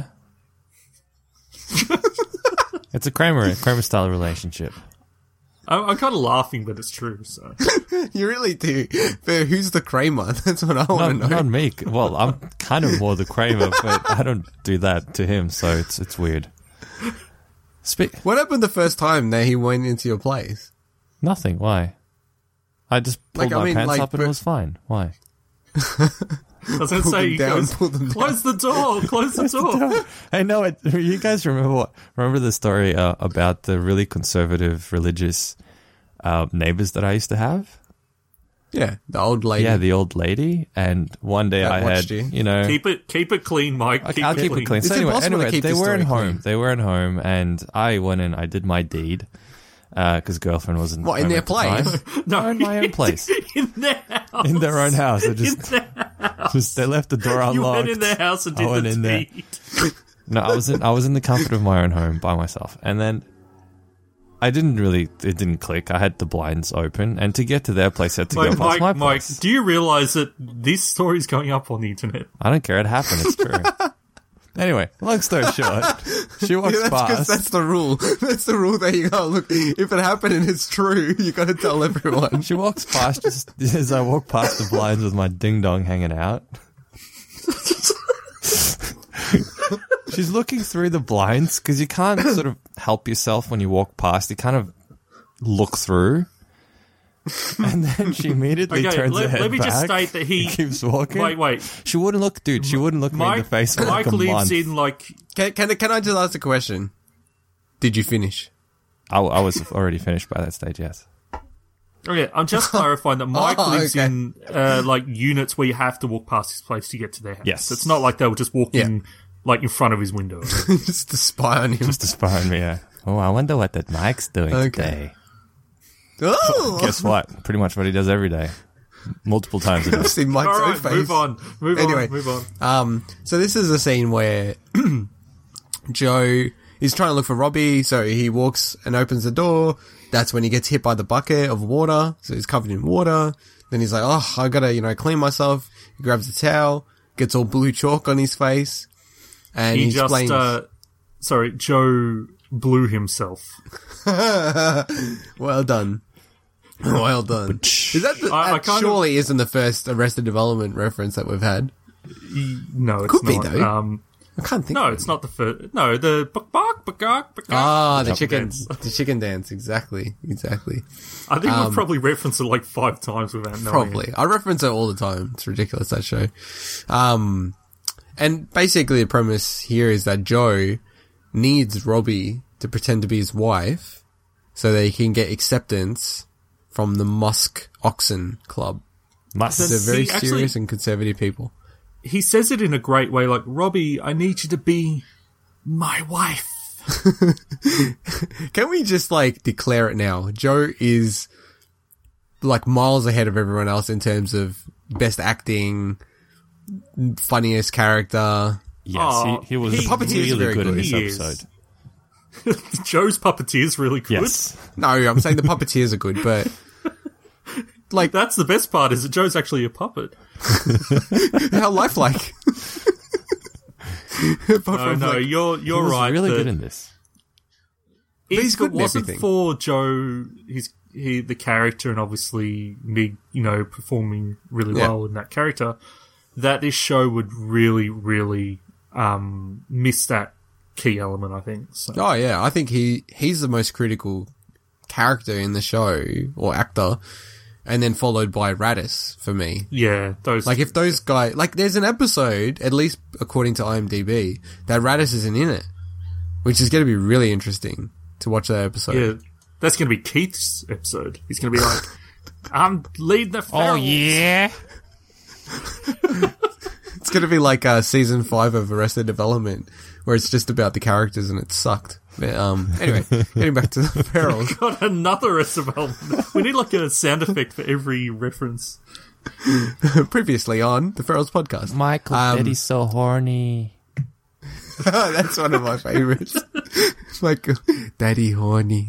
It's a Kramer, Kramer style relationship. I'm, I'm kind of laughing, but it's true, so... You really do. But who's the Kramer? That's what I want Not, to know. not me. Well, I'm kind of more the Kramer, but I don't do that to him, so it's it's weird. Spe- What happened the first time that he went into your place? Nothing. Why? I just pulled Like, I my mean, pants like, up and but- it was fine. Why? I was going to say, them he down, goes, pull them down. close the door, close the door. I know it. You guys remember what? Remember the story uh, about the really conservative religious uh, neighbors that I used to have? Yeah, the old lady. Yeah, the old lady. And one day That I watched had, you. you know, Keep it, keep it clean, Mike. Okay, Keep I'll it keep clean. it clean. It's So anyway, impossible to anyway keep they this weren't story home. clean. They weren't home, and I went in. I did my deed because girlfriend wasn't. What, in home their at the time. place? No, in my own place, in their house. in their own house. They just, In their house. just they left the door unlocked. You went in their house and I did went the in there. deed. No, I was in. I was in the comfort of my own home by myself, and then I didn't really, it didn't click. I had the blinds open, and to get to their place, I had to Like, go past Mike, my Mike, place. do you realize that this story is going up on the internet? I don't care. It happened. It's true. Anyway, long story short, she walks Yeah, that's because past. that's the rule. That's the rule that you go, look, if it happened and it's true, you got to tell everyone. She walks past just as I walk past the blinds with my ding dong hanging out. She's looking through the blinds because you can't sort of help yourself when you walk past. You kind of look through. And then she immediately Okay, turns let, her head let me back just state that he... and keeps walking. Wait, wait. She wouldn't look, dude. She wouldn't look me in the Mike, face for like Mike a lives month. in, like... Can, can, can I just ask a question? Did you finish? I, I was already finished by that stage. Yes. Okay, I'm just clarifying that Mike Oh, lives okay. in, uh, like, units where you have to walk past his place to get to their house. Yes. It's not like they were just walking, Yeah. like, in front of his window. Just to spy on him. Just to spy on me. Yeah. Oh, I wonder what that Mike's doing Okay. today. Oh! Guess what? Pretty much what he does every day, multiple times a day. I've seen Mike's All own right, face. move on. Move Anyway. on, move on. Um, so this is a scene where Joe is trying to look for Robbie, so he walks and opens the door. That's when he gets hit by the bucket of water, so he's covered in water. Then he's like, oh, I gotta, you know, clean myself. He grabs a towel, gets all blue chalk on his face, and he, He just, explains... uh, sorry, Joe blew himself. Well done. Well done. Is that, the, I- I that kind of- surely isn't the first Arrested Development reference that we've had. No, it's Could be, not. though. Um, I can't think no, of it's it. not the first. No, the bark, bark, bark, bark. Ah, the Jump chicken, dance. the chicken dance. Exactly, exactly. I think um, we've probably referenced it like five times without knowing. Probably. I reference it all the time. It's ridiculous, that show. Um, and basically the premise here is that Joe needs Robbie to pretend to be his wife so they can get acceptance from the Musk Oxen Club. Must. They're very See, actually- serious and conservative people. He says it in a great way, like, Robbie, I need you to be my wife. Can we just, like, declare it now? Joe is, like, miles ahead of everyone else in terms of best acting, funniest character. Yes, Oh, he, he was he- The puppeteers are really very good in good. this He is. episode. Joe's puppeteer is really good. Yes. No, I'm saying the puppeteers are good, but, like, That's the best part, is that Joe's actually a puppet. how lifelike. Apart No, from, no, like, you're, He you're was right. really that good in this. If he's good it in wasn't everything. for Joe, his, he, the character, and obviously me, you know, performing really Yeah. well in that character, that this show would really, really, um, miss that key element, I think. So. Oh yeah, I think he he's the most critical character in the show or actor, and then followed by Radis for me. Yeah, those Like if those guys, like there's an episode, at least according to IMDb, that Radis isn't in it, which is going to be really interesting to watch that episode. yeah, that's going to be Keith's episode. He's going to be like, "I'm leading the feral." Oh, yeah. It's going to be like uh, season five of Arrested Development, where it's just about the characters and it sucked. But, um, anyway, getting back to the ferals. Got another development. We need like a sound effect for every reference. Previously on the Ferals podcast. Michael, Um, Daddy's so horny. That's one of my favorites. Michael, Daddy horny.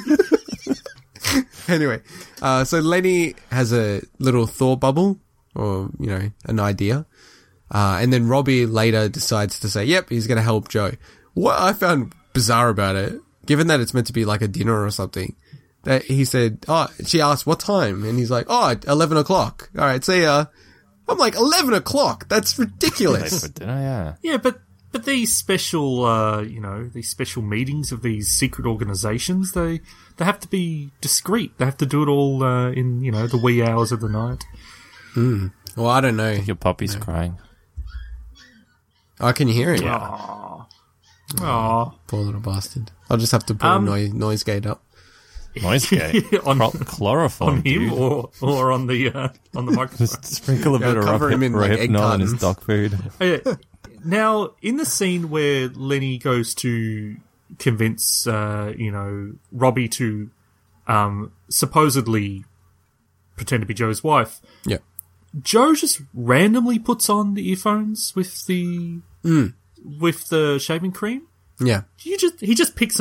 Anyway, uh, so Lenny has a little thought bubble, or, you know, an idea. Uh, and then Robbie later decides to say, yep, he's going to help Joe. What I found bizarre about it, given that it's meant to be like a dinner or something, that he said, oh, she asked what time? And he's like, oh, eleven o'clock. All right, see ya. I'm like, eleven o'clock? That's ridiculous. For dinner, yeah. Yeah, but but these special, uh, you know, these special meetings of these secret organizations, they they have to be discreet. They have to do it all uh, in, you know, the wee hours of the night. Well, I don't know. Your puppy's crying. Oh, can you hear him? Aww. Aww. Poor little bastard. I'll just have to put Um, a noise, noise gate up. Noise gate. on, Chlor- chloroform, on him dude. or or on the uh, on the microphone. Just sprinkle a Yeah, bit of cover him in, like, egg Rohypnol in his cartons. dog food. Oh, yeah. Now, in the scene where Lenny goes to convince, uh, you know, Robbie to um, supposedly pretend to be Joe's wife, Yeah. Joe just randomly puts on the earphones with the Mm. with the shaving cream. Yeah. You just he just picks them up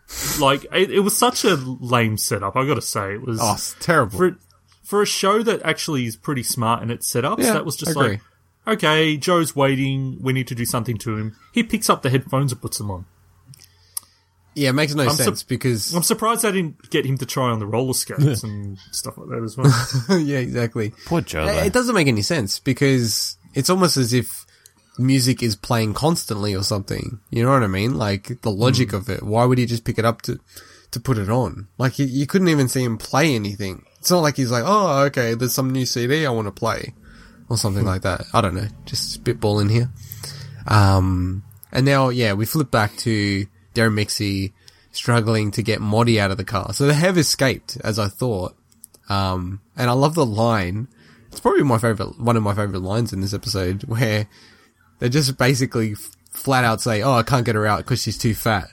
Like, it, it was such a lame setup, I gotta say. It was Oh, it's terrible. For, for a show that actually is pretty smart in its setups, Yeah, that was just I agree. like, okay, Joe's waiting, we need to do something to him. He picks up the headphones and puts them on. Yeah, it makes no I'm sense sup- because... I'm surprised they didn't get him to try on the roller skates and stuff like that as well. yeah, exactly. Poor Joe. It, though. it doesn't make any sense because it's almost as if music is playing constantly or something. You know what I mean? Like, the logic of it. Why would he just pick it up to, to put it on? Like, you, you couldn't even see him play anything. It's not like he's like, oh, okay, there's some new C D I want to play. Or something like that. I don't know. Just spitballing here. Um, and now, yeah, we flip back to Darren Mixie struggling to get Moddy out of the car. So they have escaped, as I thought. Um, and I love the line. It's probably my favorite, one of my favorite lines in this episode, where they just basically f- flat out say, oh, I can't get her out because she's too fat.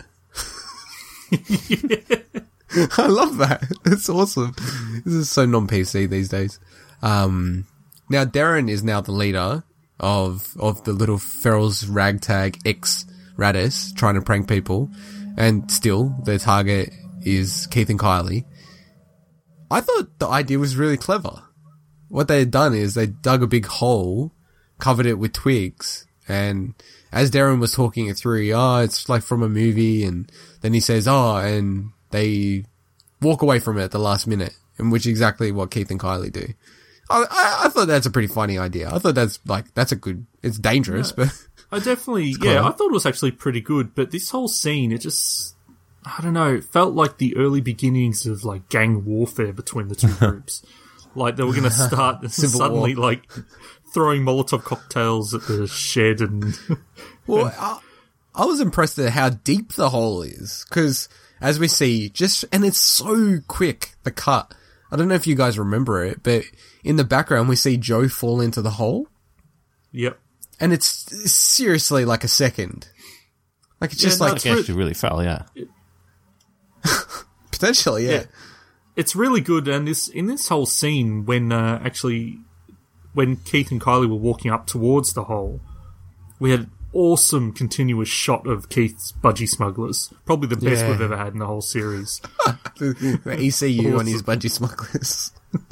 I love that. It's awesome. This is so non-P C these days. Um, now Darren is now the leader of, of the little Feral's ragtag ex Radis trying to prank people. And still, their target is Keith and Kylie. I thought the idea was really clever. What they had done is they dug a big hole, covered it with twigs, and as Darren was talking it through, oh, it's like from a movie, and then he says, oh, and they walk away from it at the last minute, in which exactly what Keith and Kylie do. I, I, I thought that's a pretty funny idea. I thought that's like, that's a good, it's dangerous, Yeah. but... I definitely, clever. yeah, I thought it was actually pretty good, but this whole scene, it just, I don't know, it felt like the early beginnings of, like, gang warfare between the two groups. Like, they were going to start suddenly, war. like, throwing Molotov cocktails at the shed and... Well, I, I was impressed at how deep the hole is, because as we see, just, and it's so quick, the cut. I don't know if you guys remember it, but in the background we see Joe fall into the hole. Yep. And it's seriously like a second. Like, it's Yeah, just no, like, it's It actually really fell, yeah. potentially, yeah. Yeah. It's really good, and this in this whole scene, when uh, actually, when Keith and Kylie were walking up towards the hole, we had an awesome continuous shot of Keith's budgie smugglers. Probably the best Yeah. we've ever had in the whole series. the, the E C U on his Awesome. budgie smugglers.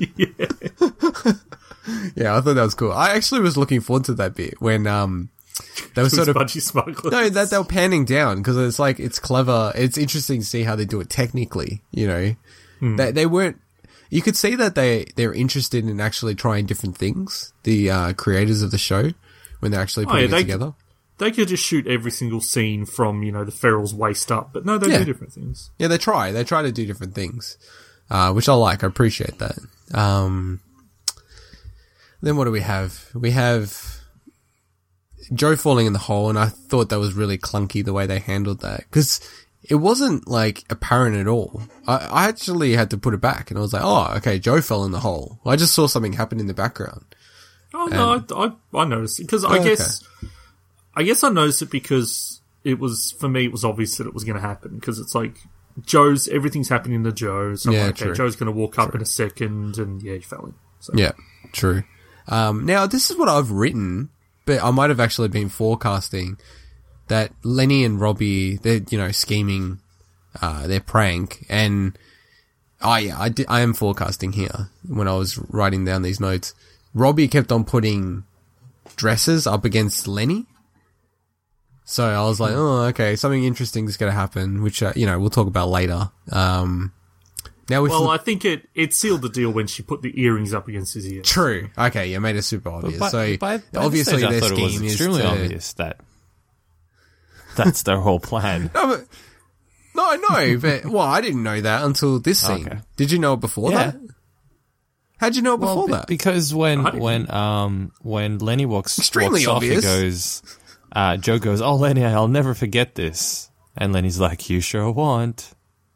Yeah. Yeah, I thought that was cool. I actually was looking forward to that bit when, um, they were sort of, budgie smugglers. no, that they were panning down because it's like, it's clever. It's interesting to see how they do it technically, you know. Hmm. They, they weren't, you could see that they, they're interested in actually trying different things, the, uh, creators of the show, when they're actually Oh, putting yeah, it they- together. They could just shoot every single scene from, you know, the Feral's waist up, but no, they Yeah. do different things. Yeah, they try. They try to do different things, uh, which I like. I appreciate that. Um, then what do we have? We have Joe falling in the hole, and I thought that was really clunky the way they handled that, because it wasn't like apparent at all. I, I actually had to put it back, and I was like, oh, okay, Joe fell in the hole. I just saw something happen in the background. Oh no, I, I I noticed it because I Oh, guess I guess I noticed it because it was for me. It was obvious that it was going to happen because it's like Joe's everything's happening to Joe. So I'm Yeah, like, okay, true. Joe's going to walk up in a second, and yeah, he fell in. So. Yeah, true. Um, now this is what I've written, but I might have actually been forecasting that Lenny and Robbie, they're, you know, scheming, uh, their prank, and, oh yeah, I did, I am forecasting here when I was writing down these notes. Robbie kept on putting dresses up against Lenny. So I was like, oh, okay, something interesting is going to happen, which, uh, you know, we'll talk about later. Um, now we Well, flip- I think it, it sealed the deal when she put the earrings up against his ears. True. Okay, yeah, made it super obvious. But so by- by this obviously stage, I their thought it was scheme is extremely to. obvious that that's their whole plan. No, but, no, I know, but well, I didn't know that until this scene. Okay. Did you know it before Yeah. that? How'd you know it before Well, be- that? because when I didn't. when um when Lenny walks, Extremely walks obvious. off, he goes, uh, Joe goes, "Oh, Lenny, I'll never forget this," and Lenny's like, "You sure won't."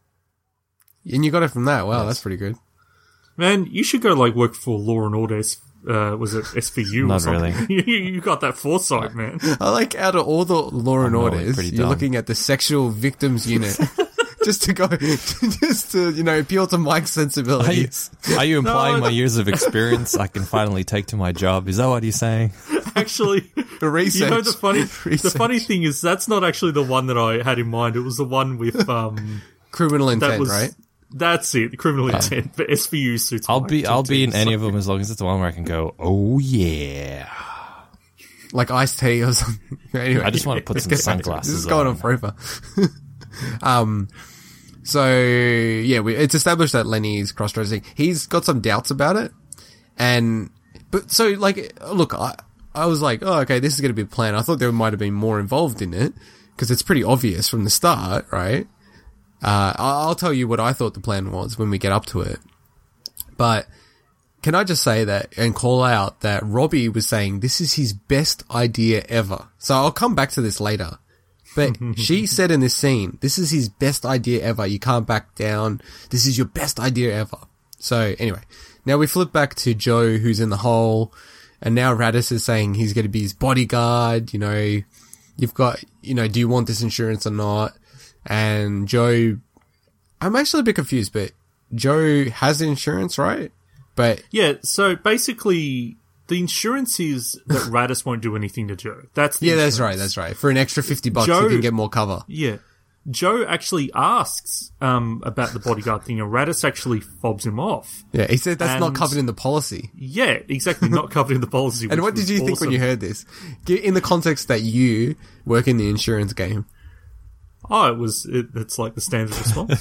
And you got it from that. Wow, that's pretty good. Man, you should go like work for Law and Order. S- Uh, was it S V U or Not something? really. you, you got that foresight, man. I like out of all the Law and I know, Orders, pretty you're dumb. looking at the sexual victims unit. Just to go, just to, you know, appeal to Mike's Are you, sensibilities. are you implying No, my no. years of experience I can finally take to my job? Is that what you're saying? Actually, The research. you know the funny, the Research. funny thing is that's not actually the one that I had in mind. It was the one with um, Criminal intent, that was, right? That's it. The criminal intent. But S V U suits. I'll my be I'll be in team, any so- of them as long as it's the one where I can go, oh yeah. Like Ice-T or something. Anyway, I just want to put some sunglasses This is going on on. forever. um, so yeah, we, it's established that Lenny's cross-dressing. He's got some doubts about it, and but so like, look, I I was like, oh, okay, this is going to be a plan. I thought there might have been more involved in it because it's pretty obvious from the start, right? Uh, I- I'll tell you what I thought the plan was when we get up to it, but. Can I just say that and call out that Robbie was saying this is his best idea ever. So I'll come back to this later. But she said in this scene, this is his best idea ever. You can't back down. This is your best idea ever. So anyway, now we flip back to Joe who's in the hole, and now Radis is saying he's going to be his bodyguard. You know, you've got, you know, do you want this insurance or not? And Joe, I'm actually a bit confused, but Joe has insurance, right? But Yeah, so basically, the insurance is that Radis won't do anything to Joe. That's the yeah, that's insurance. right, that's right. For an extra fifty bucks, Joe- you can get more cover. Yeah. Joe actually asks um, about the bodyguard thing, and Radis actually fobs him off. Yeah, he said that's not And- covered in the policy. Yeah, exactly, not covered in the policy. And which what did was you think awesome. when you heard this? Gi- In the context that you work in the insurance game. Oh, it was, it, it's like the standard response.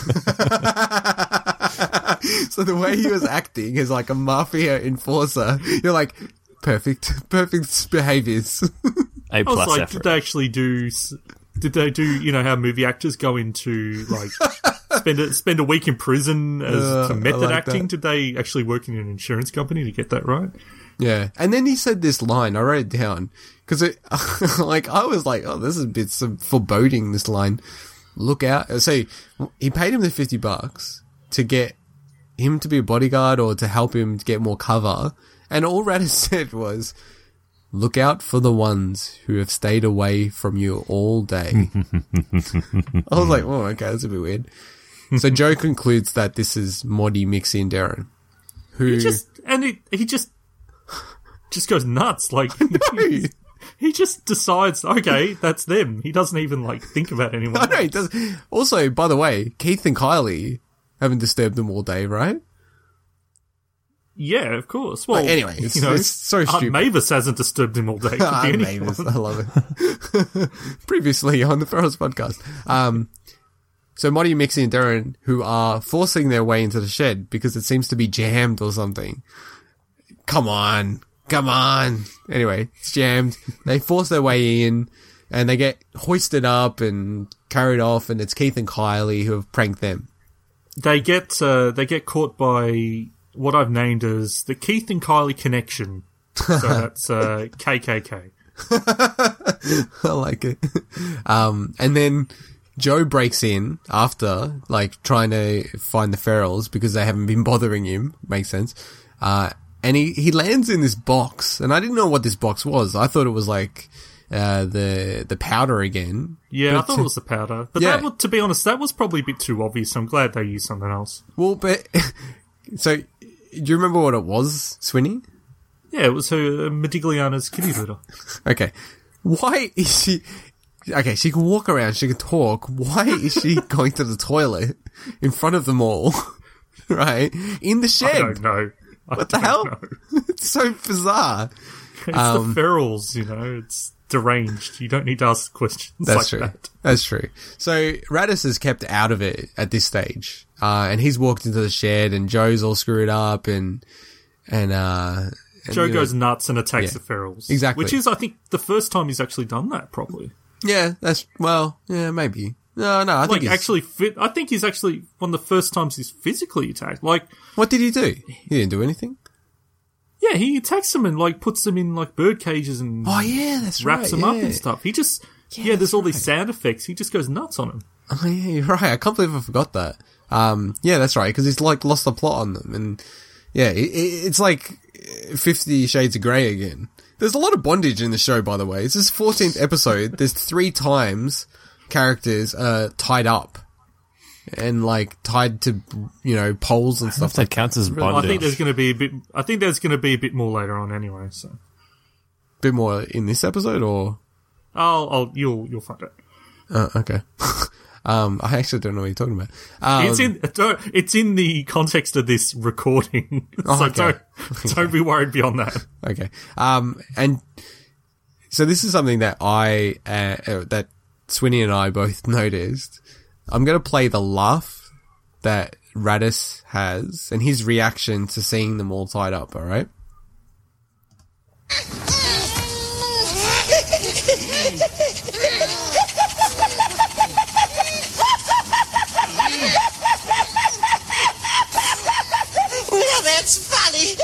So the way he was acting as like a mafia enforcer, you're like, perfect, perfect behaviors. A I was plus like, effort. did they actually do, s- did they do, you know, how movie actors go into, like, spend a, spend a week in prison as Uh, for I method like acting? that. Did they actually work in an insurance company to get that right? Yeah. And then he said this line, I wrote it down, because it, like, I was like, oh, this is a bit some foreboding, this line. Look out. So he paid him the fifty bucks to get him to be a bodyguard or to help him get more cover. And all Radis said was, look out for the ones who have stayed away from you all day. I was like, oh, okay, that's a bit weird. So Joe concludes that this is Moddy, Mixie, and Darren. Who He just, and it, he just, just goes nuts. Like, he, he just decides, okay, that's them. He doesn't even, like, think about anyone. I know he does. Also, by the way, Keith and Kylie haven't disturbed them all day, right? Yeah, of course. Well, Like, anyway, it's- you know, it's so Aunt stupid. Mavis hasn't disturbed him all day. Could be Ah, anyone. Mavis, I love it. Previously on the Ferals podcast. Um, so Moddy, Mixie, and Darren, who are forcing their way into the shed because it seems to be jammed or something. Come on. Come on. Anyway, it's jammed. They force their way in and they get hoisted up and carried off, and it's Keith and Kylie who have pranked them. They get uh, they get caught by what I've named as the Keith and Kylie connection. So that's uh, K K K. I like it. Um, and then Joe breaks in after, like, trying to find the Ferals because they haven't been bothering him. Makes sense. Uh, and he, he lands in this box, and I didn't know what this box was. I thought it was like, uh, the, the powder again. Yeah, But- I thought it was the powder. But Yeah. that, would- to be honest, that was probably a bit too obvious. I'm glad they used something else. Well, but, so, do you remember what it was, Swinny? Yeah, it was her uh, Modigliana's kitty litter. Okay. Why is she... Okay, she can walk around, she can talk. Why is she going to the toilet in front of them all? Right? In the I shed. don't know. I What the don't hell? know. It's so bizarre. It's Um, the ferals, you know. It's deranged. You don't need to ask questions That's like true. that. That's true. So Radis is kept out of it at this stage. Uh, and he's walked into the shed and Joe's all screwed up and, and, uh, and, Joe you know- goes nuts and attacks Yeah. the ferals. Exactly. Which is, I think, the first time he's actually done that properly. Yeah, that's, well, yeah, maybe. No, no, I Like, think he's, actually, fit, I think he's actually one of the first times he's physically attacked. Like, what did he do? He didn't do anything? yeah, he attacks them and, like, puts them in, like, bird cages and Oh, yeah, that's right. wraps them up yeah. and stuff. He just, yeah, Yeah, there's all that's these sound effects. He just goes nuts on them. Oh, yeah, you're right. I can't believe I forgot that. Um, yeah, that's right, because he's, like, lost the plot on them. And, yeah, it, it, it's like Fifty Shades of Grey again. There's a lot of bondage in the show, by the way. It's this fourteenth episode. There's three times characters are tied up. And, like, tied to, you know, poles and If stuff that like counts as I bondage. think there's going to be a bit, I think there's going to be a bit more later on anyway, so. a bit more in this episode, or? I'll, I'll, you'll, you'll find it. Uh, okay. Um, I actually don't know what you're talking about. Um, It's in don't- it's in the context of this recording, Oh, so okay. don't don't be worried beyond that. Okay. Um, and so this is something that I, uh, uh, that Swinny and I both noticed. I'm going to play the laugh that Radis has and his reaction to seeing them all tied up, alright? Well, that's funny.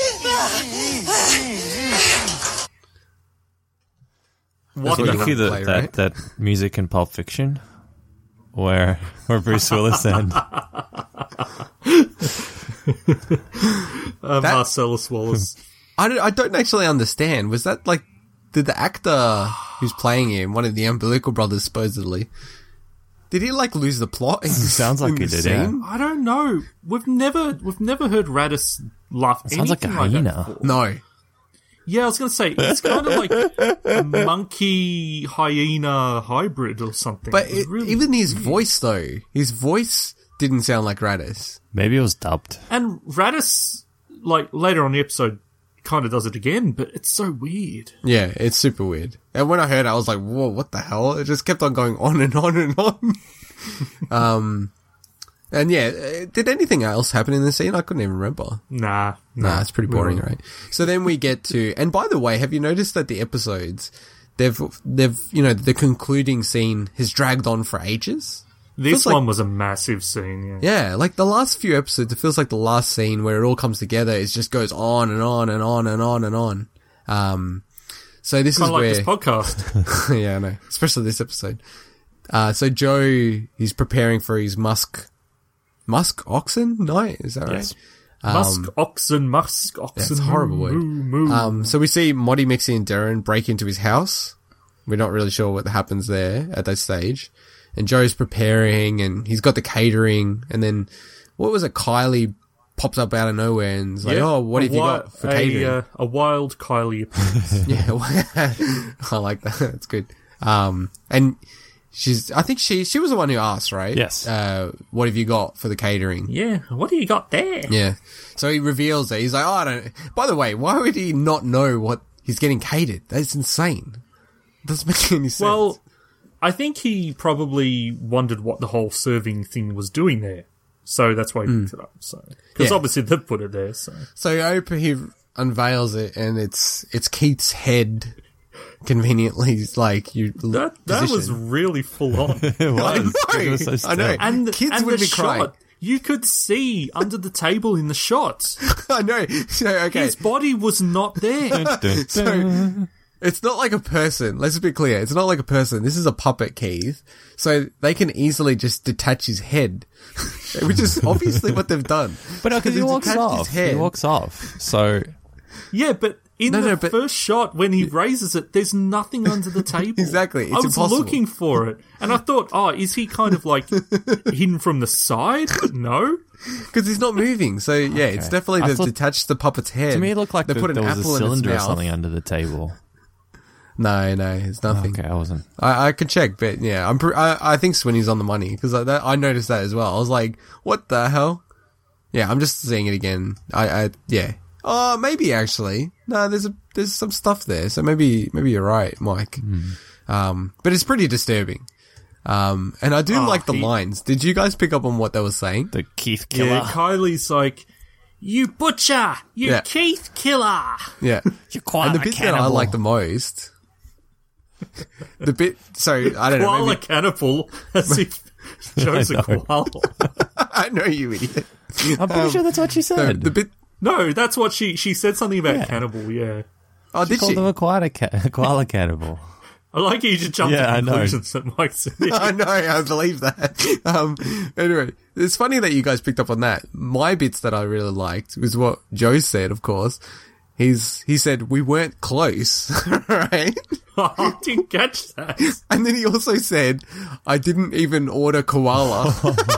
What what the you You hear wanna the, play, that, right? that music in Pulp Fiction where where Bruce Willis and uh, Marcellus Wallace? I don't, I don't actually understand. Was that like, did the actor who's playing him, one of the Umbilical Brothers supposedly, did he like lose the plot? In, Sounds like in he the did, yeah. scene? I don't know. We've never we've never heard Radis laugh. It sounds like a anything like that hyena. before. No. Yeah, I was going to say it's kind of like a monkey hyena hybrid or something. But It was it, really even his voice though, his voice didn't sound like Radis. maybe it was dubbed. And Radis, like later on in the episode, kind of does it again, but it's so weird. Yeah, it's super weird. And when I heard it, I was like, whoa, what the hell? It just kept on going on and on and on. um, and yeah, uh, did anything else happen in the scene? I couldn't even remember. Nah, nah, Nah, it's pretty boring, right? So then we get to, and by the way, have you noticed that the episodes, they've, they've, you know, the concluding scene has dragged on for ages? This Feels like- one was a massive scene. Yeah. Yeah, like the last few episodes, it feels like the last scene where it all comes together, it just goes on and on and on and on and on. Um, so this Kind is of like where, this podcast. yeah, I know, especially this episode. Uh, so Joe, he's preparing for his musk, musk oxen night, is that right? Yes. musk oxen, musk oxen. That's a horrible moo, word. moo, moo. Um, so we see Moddy, Mixie and Darren break into his house. We're not really sure what happens there at that stage. And Joe's preparing and he's got the catering and then, what was it, Kylie pops up out of nowhere and is like, Yeah, oh, what a have you wi- got for a, catering? uh, a wild Kylie. Yeah, I like that. That's good. Um, and she's, I think she, she was the one who asked, right? Yes. Uh, what have you got for the catering? Yeah, what do you got there? Yeah. So he reveals it. He's like, oh, I don't, by the way, why would he not know what he's getting catered? That's insane. Doesn't make any sense. Well, I think he probably wondered what the whole serving thing was doing there. So that's why he picked it up. So Because Yeah. obviously they've put it there. So So Oprah, he unveils it and it's, it's Keith's head conveniently, like, you that that was position. really full on. It I was. know, It was so I know. still. And, the- Kids and would the be crying. shot, you could see under the table in the shot. I know. So, okay. His body was not there. Dun, dun, So, dun. it's not like a person. Let's be clear. It's not like a person. This is a puppet, Keith. So they can easily just detach his head, which is obviously what they've done. But because he They've walks detached his off. head. He walks off. So Yeah, but in No, the no, but- first shot, when he raises it, there's nothing under the table. Exactly, it's I was impossible. looking for it, and I thought, oh, is he kind of like hidden from the side? No. Because he's not moving. So yeah, it's Okay. definitely I they've thought- detached the puppet's head. to me, it looked like they the, put an there was apple a in its cylinder or mouth. something under the table. No, no, it's nothing. Okay, I wasn't. I, I could check, but yeah, I'm. Pr- I, I think Swinny's on the money because I, that- I noticed that as well. I was like, "What the hell?" Yeah, I'm just seeing it again. I, I yeah. Oh, maybe actually. No, there's a there's some stuff there, so maybe maybe you're right, Mike. Um, but it's pretty disturbing. Um, and I do Oh, like the he- lines. Did you guys pick up on what they were saying? The Keith killer. Yeah, Kylie's like, "You butcher, you Yeah. Keith killer." Yeah. You're quite And the a bit that I cannibal. like the most, the bit. So I don't know. Koala Maybe, cannibal, as if Joe's a I know. koala. I know you idiot. I'm pretty sure that's what she So said. the bit. No, that's what she she said something about Yeah. cannibal. Yeah, Oh, she did called she? him a koala, ca- koala cannibal. I like you to jump Yeah, to I know. conclusions that Mike said. I know, I believe that. Um, anyway, it's funny that you guys picked up on that. My bits that I really liked was what Joe said, of course. He's, he said, we weren't close, right? I didn't catch that. And then he also said, I didn't even order koala.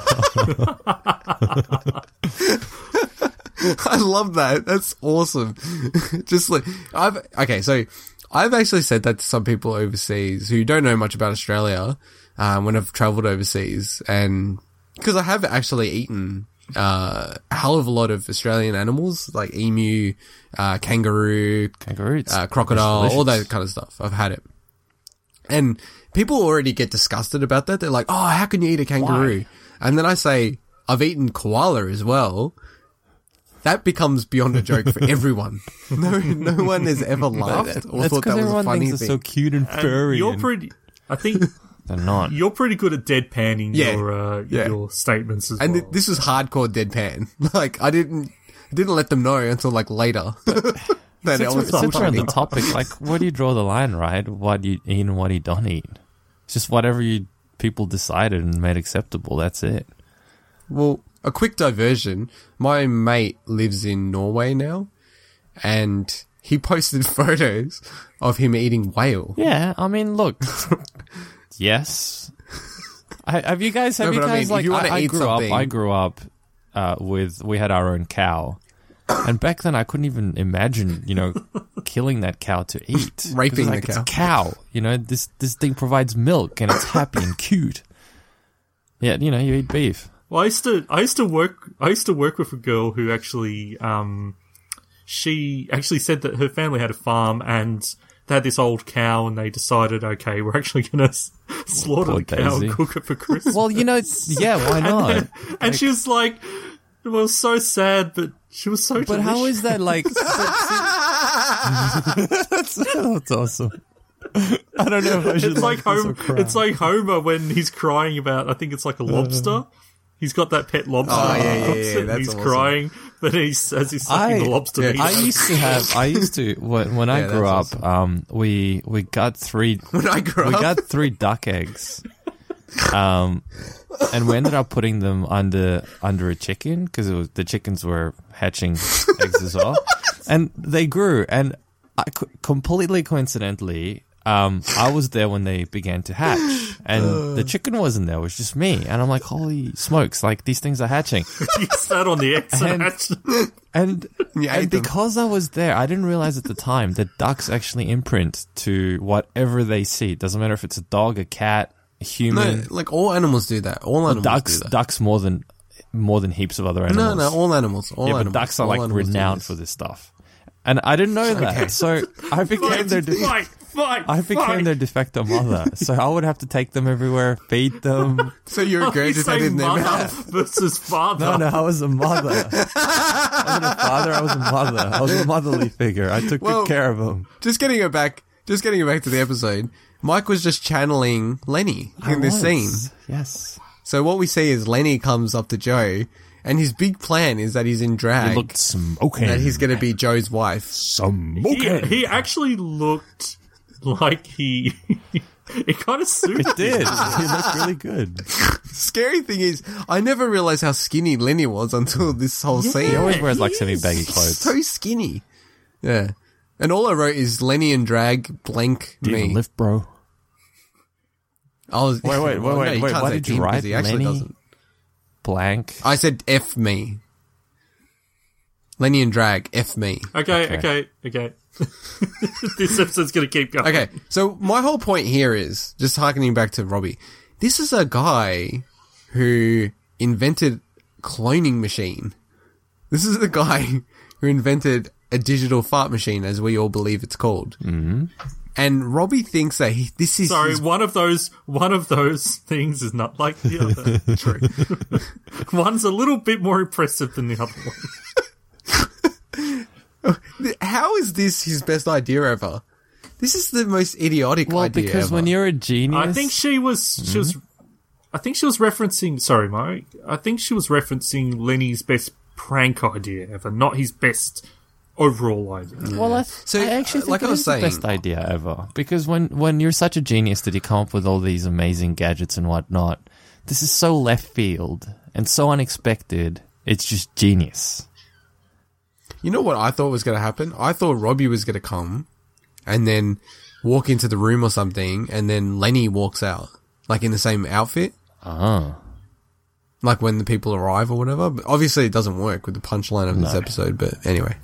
I love that. That's awesome. Just like, I've, okay, so I've actually said that to some people overseas who don't know much about Australia. um, when I've traveled overseas, and because I have actually eaten uh, a hell of a lot of Australian animals like emu, uh, kangaroo, Kangaroo, uh, crocodile, delicious. all that kind of stuff. I've had it, and people already get disgusted about that. They're like, "Oh, how can you eat a kangaroo?" Why? And then I say, "I've eaten koala as well." That becomes beyond a joke for everyone. No, no one has ever laughed or That's thought that because was a everyone funny thinks thing. they're so cute and And furry. you're and pretty. I think they're not. you're pretty good at deadpanning Yeah. your uh, Yeah. your statements as And well. th- this was hardcore deadpan. Like I didn't, I didn't let them know until like later that it Since, we're, was since we're on funny. the topic, like, where do you draw the line, right? What you eat and what you don't eat. It's just whatever you people decided and made acceptable. That's it. Well, a quick diversion. My mate lives in Norway now, and he posted photos of him eating whale. Yeah, I mean, look. Yes. I, have you guys? Have No, you but I guys mean, if you like? wanna I, I eat grew up. something- I grew up uh, with. We had our own cow, and back then I couldn't even imagine, you know, killing that cow to eat. 'Cause Raping like, the it's a cow. cow. You know, this this thing provides milk and it's happy and cute. Yeah, you know, you eat beef. Well, I used to, I used to work, I used to work with a girl who actually, um, she actually said that her family had a farm and they had this old cow, and they decided, okay, we're actually going to slaughter Poor the cow Daisy. and cook it for Christmas. Well, you know, yeah, why not? and she was like, it was so sad, but she was so. But how delicious. is that like? that's, that's awesome. I don't know if I should. It's like laugh this Homer. or cry. It's like Homer when he's crying about. I think it's like a lobster. He's got that pet lobster. Oh, yeah, yeah, and yeah, and that's he's awesome. crying, but he's as he's sucking I- the lobster. yeah, meat. I used to have. I used to when when I Yeah, grew up. that's Um, we we got three. When I grew we up, got three duck eggs. Um, and we ended up putting them under under a chicken because it was the chickens were hatching eggs as well, and they grew. And I, co- completely coincidentally, um, I was there when they began to hatch, and the chicken wasn't there. It was just me, and I'm like, holy smokes! Like these things are hatching. He sat on the eggs and And- hatched. And, You and ate them. because I was there, I didn't realize at the time that ducks actually imprint to whatever they see. It doesn't matter if it's a dog, a cat, a no, human. like all animals do that. All animals ducks, do that. ducks more than more than heaps of other No, animals. no, all animals. All yeah, animals. but ducks are all like animals do renowned this. for this stuff, and I didn't know that. So I became Fight, their. De- fight, fight, I became fight. their de facto mother, so I would have to take them everywhere, feed them. So you're Oh, you say regurgitating their mother mouth. versus father. No, no, I was a mother. I wasn't a father. I was a mother. I was a motherly figure. I took Well- good care of them. Just getting it back. Just getting it back to the episode. Mike was just channeling Lenny in this scene. Yes. So what we see is Lenny comes up to Joe, and his big plan is that he's in He drag, looked smoking. that he's going to be Joe's wife. He, smoking. he actually looked like he. It kind of suited. It did. He looked really good. Scary thing is, I never realized how skinny Lenny was until this whole He scene. always wears like he semi baggy is clothes. So skinny. Yeah. And all I wrote is Lenny and drag blank Do you me. even lift, bro? I was, Wait, wait, well, wait, no, wait, you wait. can't What say did you him 'cause write? He actually Lenny? doesn't. Blank. I said F me. Lenny and drag, F me. Okay, Okay. okay, okay. This episode's going to keep going. Okay, so my whole point here is, just harkening back to Robbie, this is a guy who invented cloning machine. This is the guy who invented a digital fart machine, as we all believe it's called. Mm-hmm. And Robbie thinks that he, this is Sorry, his- one of those one of those things is not like the other. True. One's a little bit more impressive than the other one. How is this his best idea ever? This is the most idiotic Well, idea because ever. when you're a genius, I think she was she was I think she was referencing sorry, Mike. I think she was referencing Lenny's best prank idea ever, not his best overall idea. Well, I, So, I actually uh, think like it I was is the saying- best idea ever. Because when, when you're such a genius that you come up with all these amazing gadgets and whatnot, this is so left field and so unexpected. It's just genius. You know what I thought was going to happen? I thought Robbie was going to come and then walk into the room or something, and then Lenny walks out, like in the same outfit, Ah. like when the people arrive or whatever. But obviously it doesn't work with the punchline of this No. episode, but anyway.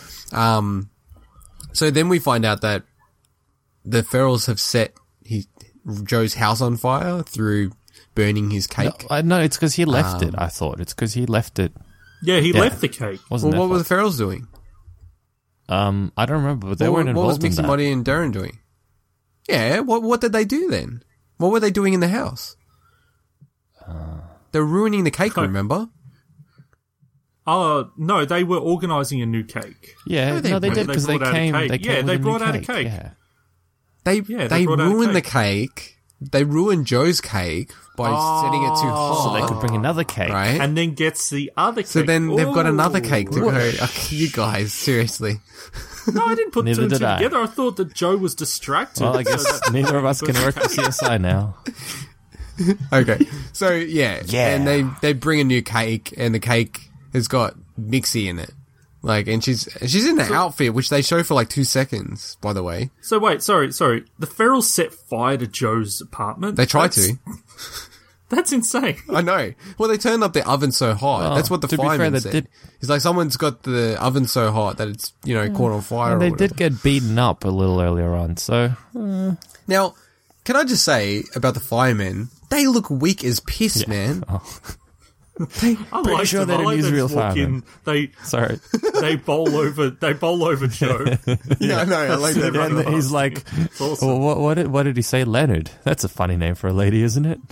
Um, so then we find out that the Ferrells have set he, Joe's house on fire through burning his cake. No, I, no it's because he left Um, it, I thought. It's because he left it. Yeah, he Yeah. left the cake. Wasn't Well, what their were the fault. Ferrells doing? Um, I don't remember, but they what, weren't what was involved in Mixie that. Moddy and Darren doing? Yeah, what what did they do then? What were they doing in the house? Uh, They're ruining the cake, remember? Uh, no, they were organising a new cake. Yeah, No, they no, they weren't. did They because they, brought out a came. cake. They came Yeah, with they a new brought out a cake. cake. Yeah. They Yeah, they they, brought out a ruined the cake. cake. They ruined Joe's cake by Oh, setting it too hot. So they could bring another cake. right? And then gets the other cake. so then they've got another Ooh. cake to go. Okay, you guys, seriously. No, I didn't put Neither two and two did I. together. I thought that Joe was distracted. Well, I So guess that- neither of us can work for C S I now. Okay, so yeah, Yeah. and they they bring a new cake, and the cake has got Mixie in it, like, and she's she's in an outfit which they show for like two seconds. By the way, So wait, sorry, sorry. The Ferrells set fire to Joe's apartment. they tried That's- to. That's insane. I know. Well, they turned up the oven so hot. Well, That's what the to be fair, fireman they said. did- He's like, someone's got the oven so hot that it's, you know, caught on fire. And or they whatever. did get beaten up a little earlier on, so Now, can I just say about the firemen? They look weak as piss, man. I Pretty like sure them. they I like didn't use them real just walk firemen. in, They sorry. they bowl over. They bowl over Joe. Yeah, no, I like that. Right. And he's like, awesome. well, what, what, did, what did he say? Leonard. That's a funny name for a lady, isn't it?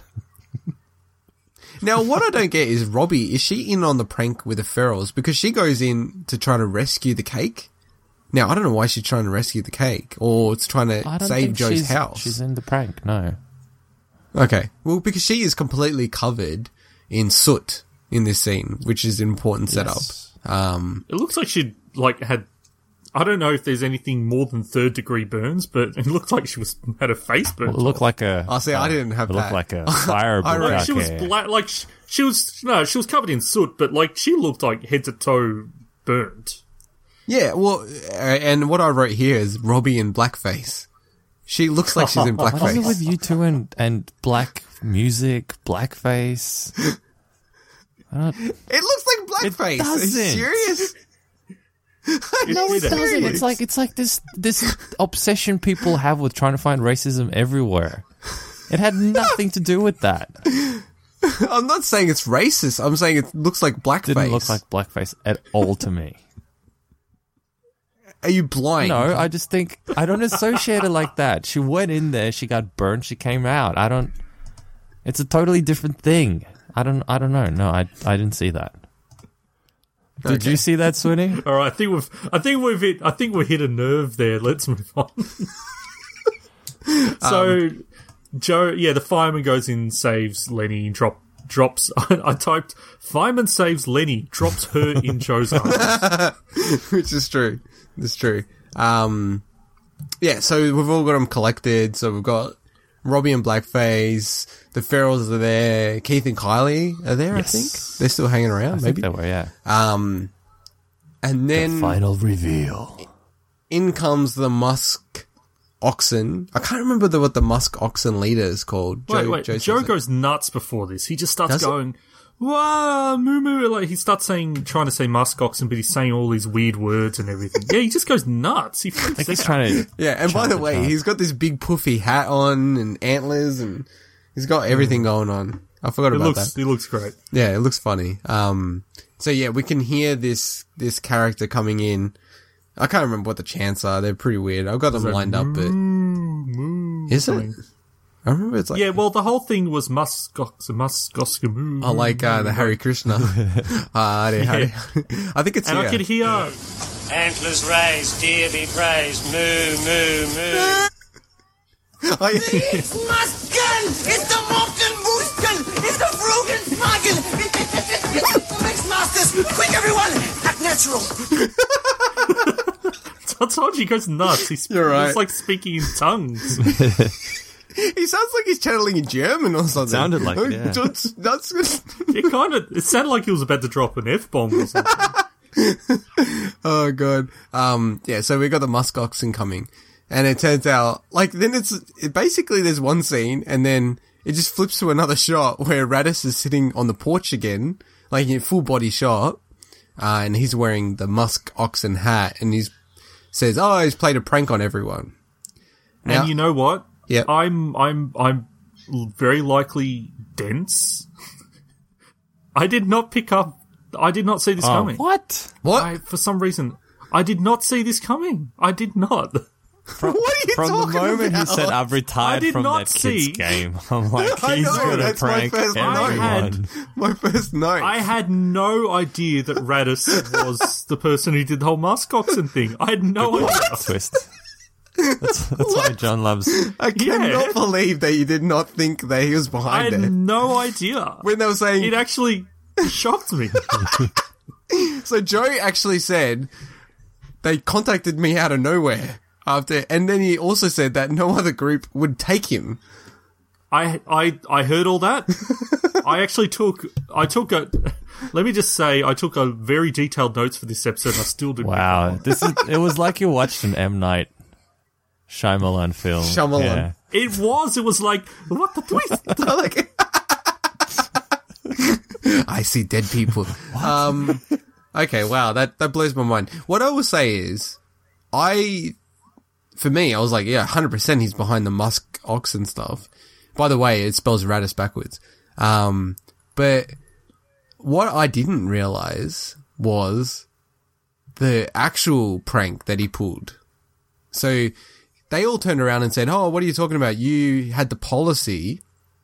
Now, what I don't get is Robbie, is she in on the prank with the Ferrells? Because she goes in to try to rescue the cake. Now, I don't know why she's trying to rescue the cake, or it's trying to I don't save think Joe's she's, house. She's in the prank, no. Okay. Well, because she is completely covered in soot in this scene, which is an important setup. Yes. Um, It looks like she like had. I don't know if there's anything more than third degree burns, but it looked like she was had her face burnt. Well, it looked like a... Oh, see, I didn't have it looked that. like a fire I like reckon she was black. Like she, she was no, she was covered in soot, but like she looked like head to toe burnt. yeah, well, uh, and what I wrote here is Robbie in blackface. She looks like she's in What is it blackface. with you two and, and black music, blackface? I don't, It looks like blackface. Are you doesn't. serious? No, it doesn't. It's like it's like this this obsession people have with trying to find racism everywhere. It had nothing to do with that. I'm not saying it's racist. I'm saying it looks like blackface. Didn't look like blackface at all to me. Are you blind? No, I just think I don't associate it like that. She went in there, she got burned, she came out. I don't. It's a totally different thing. I don't. I don't know. No, I I didn't see that. Did Okay. you see that, Swinny? All right, I think we've. I think we've hit. I think we hit a nerve there. Let's move on. so, Um, Joe, yeah, the fireman goes in, saves Lenny, drop drops. I, I typed fireman saves Lenny, drops her in Joe's arms. Which is true. It's true. Um, yeah, so we've all got them collected. So we've got Robbie and Blackface. The Ferrells are there. Keith and Kylie are there, Yes. I think. They're still hanging around, I maybe. think they were. Yeah. Um, and then Final reveal. in comes the Musk Oxen. I can't remember the, what the Musk Oxen leader is called. Wait, wait. Joe Joe, says it. goes nuts before this. He just starts Does he? going, "Wow, moo moo!" Like he starts saying, trying to say muskoxen, but he's saying all these weird words and everything. Yeah, he just goes nuts. He I think freaks he's out. trying to. Yeah, and by Chop the it way, up. he's got this big puffy hat on and antlers, and he's got everything going on. I forgot It about looks, that. it looks great. Yeah, it looks funny. Um, so yeah, we can hear this this character coming in. I can't remember what the chants are. They're pretty weird. I've got them like, lined up, but Moo, is it? something. I remember it's like Yeah, well, the whole thing was muskoxen, muskoxen, moo. I like uh, the Hare Krishna. Hare, Hare. I think it's And here. I could hear, Antlers raised, deer be praised, moo, moo, moo. Oh, yeah. It's Musken! It's the Morgan Musken! It's the Frugen Smagen! It's the Mix Masters! Quick, everyone! Act natural! I told you, he goes nuts. He's You're right. It's like speaking in tongues. He sounds like he's channeling in German or something. Sounded like it, yeah. That's, that's It kind of, it sounded like he was about to drop an F-bomb or something. Oh god. Um, yeah, so we got the Musk Oxen coming. And it turns out, like, then it's, it basically there's one scene, and then it just flips to another shot where Radis is sitting on the porch again, like in full body shot, uh, and he's wearing the Musk Oxen hat, and he's, says, oh, he's played a prank on everyone. Now- And you know what? Yeah. I'm I'm I'm very likely dense. I did not pick up. I did not see this Oh, coming. what? What? I, for some reason, I did not see this coming. I did not. From, What are you from the talking moment about? he said, "I've I retired did from not that kid's see- game," I'm like, I he's know, gonna that's my prank first note. I had- everyone. My first note. I had no idea that Radis was the person who did the whole Musk Oxen thing. I had no idea. Twist. That's, that's why John loves. I cannot Yeah. believe that you did not think that he was I behind had it. no idea. When they were saying, It actually shocked me. so Joe actually said they contacted me out of nowhere after, and then he also said that no other group would take him. I I I heard all that. I actually took I took a. Let me just say, I took a very detailed notes for this episode. And I still didn't. Wow, this is. It was like you watched an M Night Shyamalan film. Shyamalan. Yeah. It was. It was like what the twist. I like I see dead people. Um, okay, wow, that, that blows my mind. What I will say is, I, for me, I was like, yeah, one hundred percent he's behind the Musk Oxen stuff. By the way, it spells Radis backwards. Um, but what I didn't realize was the actual prank that he pulled. So they all turned around and said, oh, what are you talking about? You had the policy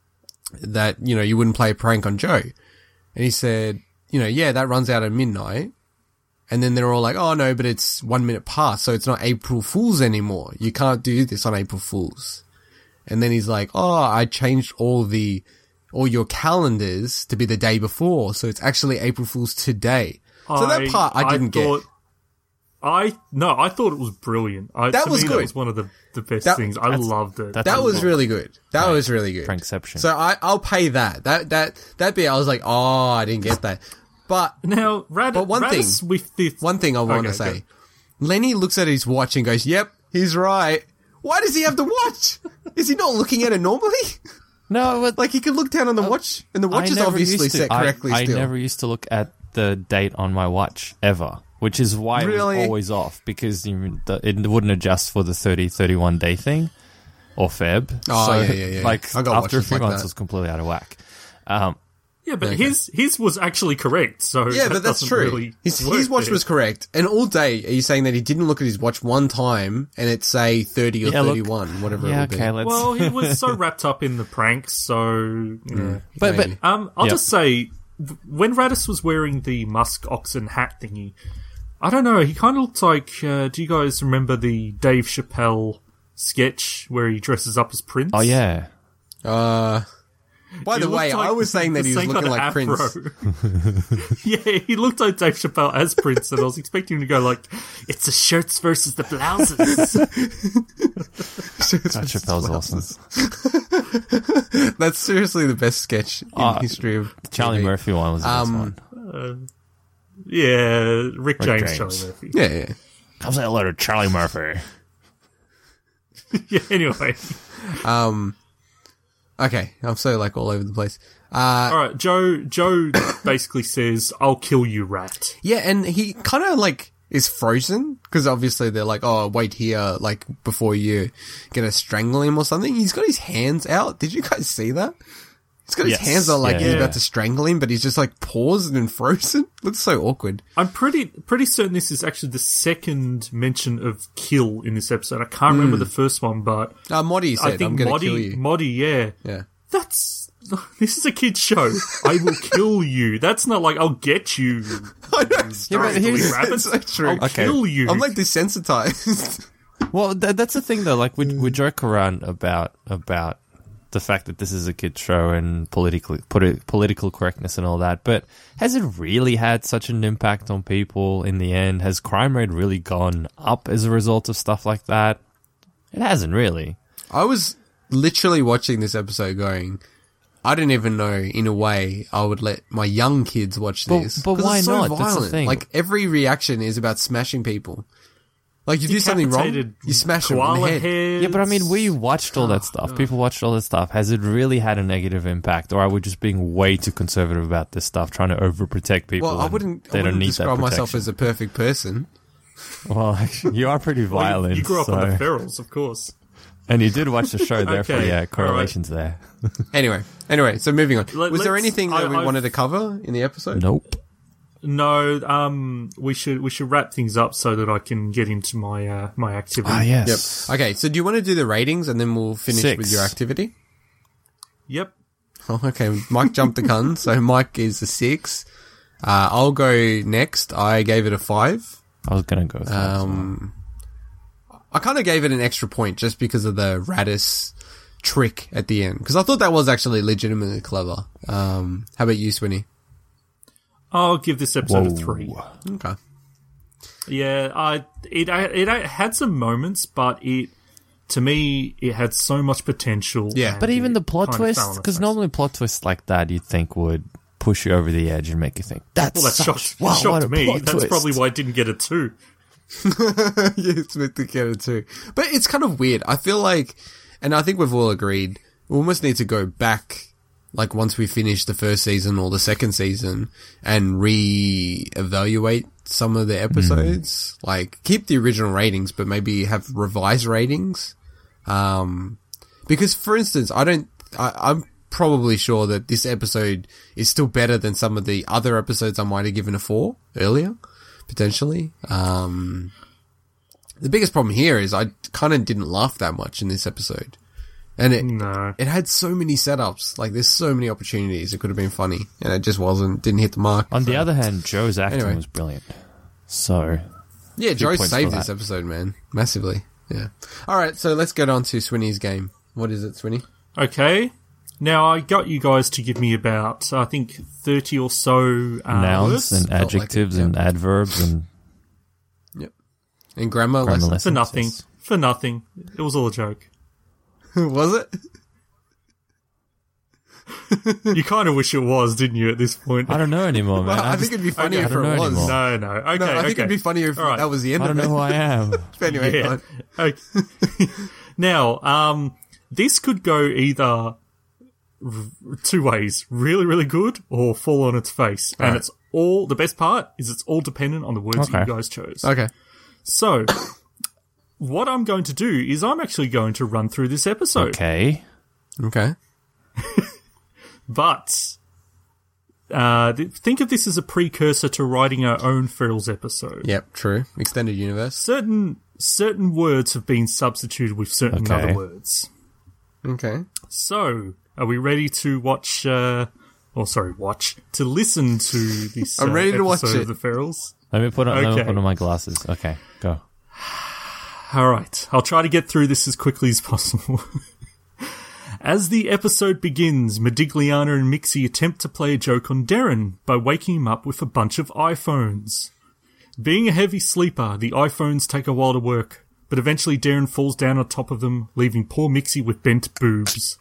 that, you know, you wouldn't play a prank on Joe. And he said, you know, yeah, that runs out at midnight. And then they're all like, oh no, but it's one minute past, so it's not April Fool's anymore. You can't do this on April Fool's. And then he's like, oh, I changed all the, all your calendars to be the day before, so it's actually April Fool's today. So that part I didn't thought, get. I no, I thought it was brilliant. I, That to was me, good. That was one of the, the best That- things. I loved it. that's- That was Prankception. really good. That was really good. Prankception. So I, I'll pay that. That, that, that bit I was like, oh, I didn't get that. But now, Rad- But one Radis thing- with this, one thing I want to Okay, say. go. Lenny looks at his watch and goes, yep, he's right. Why does he have the watch? Is he not looking at it normally? no, but Like, he could look down on the watch, and the watch I is never obviously used to- set correctly I, still. I never used to look at the date on my watch ever, which is why it Really? was always off, because you, the, it wouldn't adjust for the thirty, thirty-one day thing or Feb. Oh, so, yeah, yeah, yeah. Like I got after a watches few like months, that. it was completely out of whack. Um, Yeah, but Okay. his his was actually correct. So Yeah, that but that's doesn't true. Really his work his watch there. was correct. And all day, are you saying that he didn't look at his watch one time, and it's, say, thirty or Yeah, look- thirty-one, whatever yeah, it will okay, be? let's. Well, he was so wrapped up in the pranks, so you know. but but Maybe. Um, I'll Yep. just say, w- when Radis was wearing the Musk Oxen hat thingy, I don't know, he kind of looked like. Uh, do you guys remember the Dave Chappelle sketch where he dresses up as Prince? oh yeah, Uh, by He the way, looked like I was saying that the he was same looking kind of like afro. Prince. Yeah, he looked like Dave Chappelle as Prince, and I was expecting him to go like, "It's the shirts versus the blouses." God, Chappelle's awesome. That's seriously the best sketch in Uh, history of Charlie T V. Murphy one was the best Um, one. Yeah, Rick, James, James. Charlie Murphy. Yeah, yeah. Comes that letter, Charlie Murphy. Yeah. Anyway, Um, okay, I'm so like all over the place. Uh, all right. Joe. Joe basically says, "I'll kill you, rat." yeah, and he kind of like is frozen because obviously they're like, oh, wait here, like before you gonna strangle him or something. He's got his hands out. Did you guys see that? He's got his Yes. hands out like Yeah, he's yeah. about to strangle him, but he's just like paused and frozen. Looks so awkward. I'm pretty pretty certain this is actually the second mention of kill in this episode. I can't remember the first one, but Uh, Moddy I said, think I'm gonna Moddy, kill you. Moddy, yeah, Yeah. that's. This is a kid's show. I will kill you. That's not like I'll get you. I know. Yeah, but here's- rabbits. it's so true. I'll Okay. kill you. I'm like desensitized. Well, th- that's the thing, though. Like, we we joke around about about the fact that this is a kid show and politically politi- political correctness and all that, but has it really had such an impact on people in the end? Has crime rate really gone up as a result of stuff like that? It hasn't really. I was literally watching this episode going, I didn't even know, in a way, I would let my young kids watch But- this. but 'Cause why it's so not? That's the violent. thing. Like, every reaction is about smashing people. Like, you do something wrong, Decapitated you smash them in the koala head. heads. Yeah, but I mean, we watched all that stuff. People watched all that stuff. Has it really had a negative impact, or are we just being way too conservative about this stuff, trying to overprotect people? Well, I and wouldn't, They I don't wouldn't need describe that myself protection. as a perfect person. Well, you are pretty Well, you- violent. You grew up on so- the ferals, of course. And you did watch the show, therefore, Okay, yeah, correlations there. Anyway, anyway, so moving on. Let- Was there let's- anything that I- we I've- wanted to cover in the episode? Nope. No, um, we should we should wrap things up so that I can get into my uh, my activity. Ah, yes. Yep. Okay, so do you want to do the ratings and then we'll finish Six. with your activity? Yep. Oh, okay, Mike jumped the gun, so Mike is a six. Uh, I'll go next. I gave it a five. I was going to go with that. as well. Um, I kind of gave it an extra point just because of the Radis trick at the end, because I thought that was actually legitimately clever. Um, how about you, Swinny? I'll give this episode a Whoa. three. Okay. Yeah, I it it had some moments, but it to me it had so much potential. Yeah. and But even it the plot kind of fell twist, on its because face. normally plot twists like that you'd think would push you over the edge and make you think, that's well, that such, shocked, wow, shocked what a me. plot That's twist. probably why I didn't get a two. Yeah, it's meant to get it too. But it's kind of weird. I feel like, and I think we've all agreed, we almost need to go back, like once we finish the first season or the second season, and re-evaluate some of the episodes. Mm. Like, keep the original ratings, but maybe have revised ratings. Um, because for instance, I don't, I, I'm probably sure that this episode is still better than some of the other episodes I might have given a four earlier, potentially. Um, the biggest problem here is I kind of didn't laugh that much in this episode. And it, No. it had so many setups. Like, there's so many opportunities. It could have been funny. And it just wasn't, didn't hit the mark. On So- the other hand, Joe's acting Anyway. was brilliant. So, Yeah, Few Joe points saved for this that. episode, man. Massively. Yeah. Alright, so let's get on to Swinny's game. What is it, Swinny? Okay. Now I got you guys to give me about I think thirty or so uh, nouns words. and Felt like it, adjectives yeah. and adverbs and Yep. And grammar, grammar lessons. lessons. for nothing. yes. For nothing. It was all a joke. Was it? You kind of wish it was, didn't you? At this point. I don't know anymore, man. Well, I, I, think just, it'd be funnier I if don't it know was. anymore. No, no. Okay, No, I think okay. it'd be funnier if All right. that was the end I don't of know who it. I am. Anyway, Yeah. go on. Okay. Now, um, this could go either r- two ways: really, really good, or fall on its face. And Alright. it's all the best part is it's all dependent on the words that Okay. you guys chose. Okay. So, what I'm going to do is I'm actually going to run through this episode, Okay. Okay. but. Uh, th- think of this as a precursor to writing our own Ferals episode. Yep, true. Extended universe. Certain certain words have been substituted with certain Okay. other words. Okay. So, are we ready to watch, uh, or sorry, watch, to listen to this I'm uh, ready to watch episode it. of the Ferals? Let me put on, let me Okay. put on my glasses. Okay, go. Alright, I'll try to get through this as quickly as possible. As the episode begins, Modigliana and Mixie attempt to play a joke on Darren by waking him up with a bunch of iPhones. Being a heavy sleeper, the iPhones take a while to work, but eventually Darren falls down on top of them, leaving poor Mixie with bent boobs.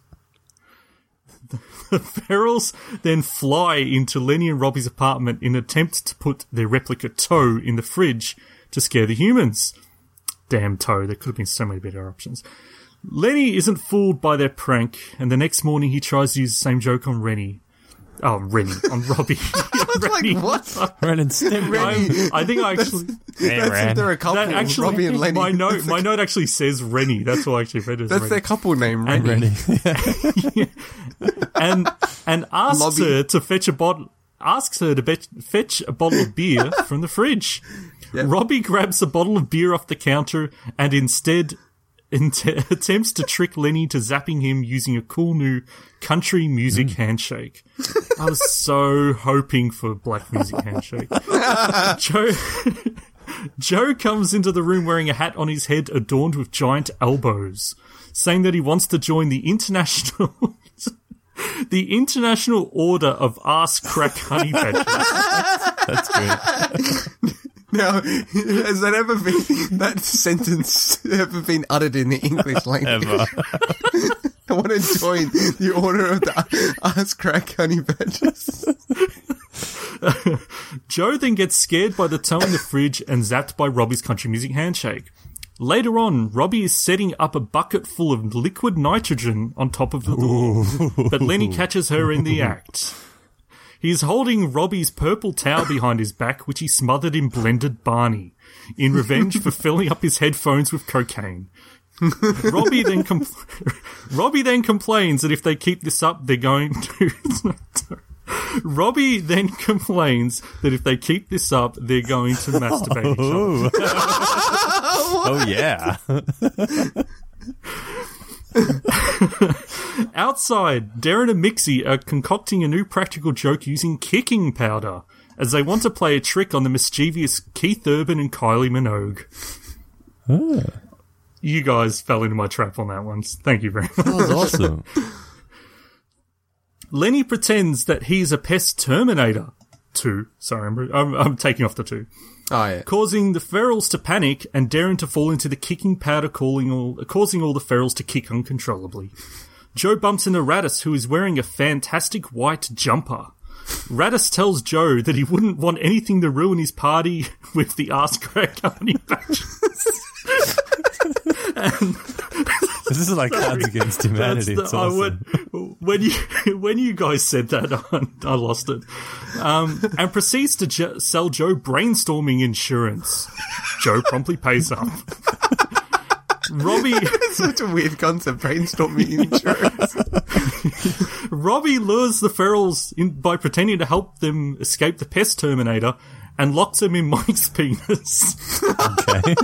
The Ferals then fly into Lenny and Robbie's apartment in an attempt to put their replica toe in the fridge to scare the humans. Damn toe, there could have been so many better options. Lenny isn't fooled by their prank, and the next morning he tries to use the same joke on Rennie. Oh, Rennie, on Robbie. Rennie. Like, what? Ren and Stimpy. I'm- I think I actually... Hey, That's Ren. if they're a couple. That actually, Robbie and Lenny. my note, That's, my note actually says Rennie. That's why I actually read it as that's Rennie. their couple name, And Rennie. Rennie. and and asks Lobby. her to fetch a bottle. Asks her to bet, fetch a bottle of beer from the fridge. Robbie grabs a bottle of beer off the counter and instead int- attempts to trick Lenny to zapping him using a cool new country music handshake. I was so hoping for black music handshake. Joe. Joe comes into the room wearing a hat on his head adorned with giant elbows, saying that he wants to join the international the International Order of Ass Crack Honey Badgers. That's good. Now, has that ever been, that sentence ever been uttered in the English language? Ever. I want to join the order of the ass crack honey badgers. Joe then gets scared by the toe in the fridge and zapped by Robbie's country music handshake. Later on, Robbie is setting up a bucket full of liquid nitrogen on top of the door, but Lenny catches her in the act. He is holding Robbie's purple towel behind his back, which he smothered in blended Barney, in revenge for filling up his headphones with cocaine. Robbie then com- Robbie then complains that if they keep this up, they're going to. Robbie then complains that if they keep this up, they're going to masturbate each other. Oh yeah. Outside, Darren and Mixie are concocting a new practical joke using kicking powder, as they want to play a trick on the mischievous Keith Urban and Kylie Minogue. Oh. You guys fell into my trap on that one. Thank you very much. That was awesome. Lenny pretends that he's a pest terminator. Two. Sorry, I'm, I'm, I'm taking off the two. Oh, yeah. Causing the ferals to panic and Darren to fall into the kicking powder, calling all, causing all the ferals to kick uncontrollably. Joe bumps into Radis, who is wearing a fantastic white jumper. Radis tells Joe that he wouldn't want anything to ruin his party with the Ass Crack Company badges. and, this is like Cards Against Humanity. the, It's awesome. I went, when you when you guys said that, I, I lost it. Um, and proceeds to jo- sell Joe brainstorming insurance. Joe promptly pays up. Robbie, It's such a weird concept, brainstorming insurance. Robbie lures the ferals in by pretending to help them escape the pest terminator and locks them in Mike's penis. Okay.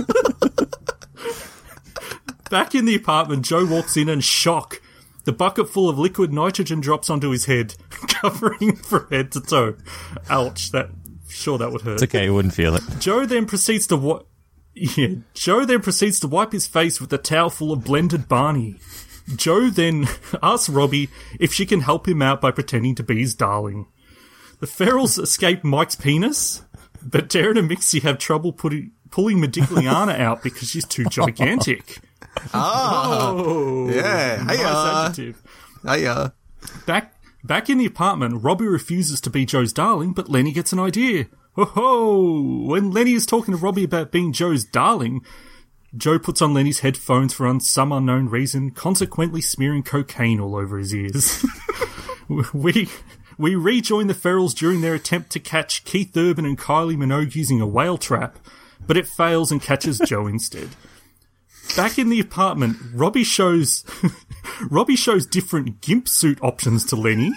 Back in the apartment, Joe walks in and shock. The bucket full of liquid nitrogen drops onto his head, covering him from head to toe. Ouch, that sure that would hurt. It's okay, you wouldn't feel it. Joe then proceeds to wa- yeah, Joe then proceeds to wipe his face with a towel full of blended Barney. Joe then asks Robbie if she can help him out by pretending to be his darling. The ferals escape Mike's penis, but Darren and Mixie have trouble putting, pulling Modigliana out because she's too gigantic. Ah, Oh, yeah. nice Hiya. adjective. Hiya. Back back in the apartment, Robbie refuses to be Joe's darling, but Lenny gets an idea. Ho ho! When Lenny is talking to Robbie about being Joe's darling, Joe puts on Lenny's headphones for un- some unknown reason, consequently smearing cocaine all over his ears. we we rejoin the ferals during their attempt to catch Keith Urban and Kylie Minogue using a whale trap, but it fails and catches Joe instead. Back in the apartment, Robbie shows Robbie shows different gimp suit options to Lenny.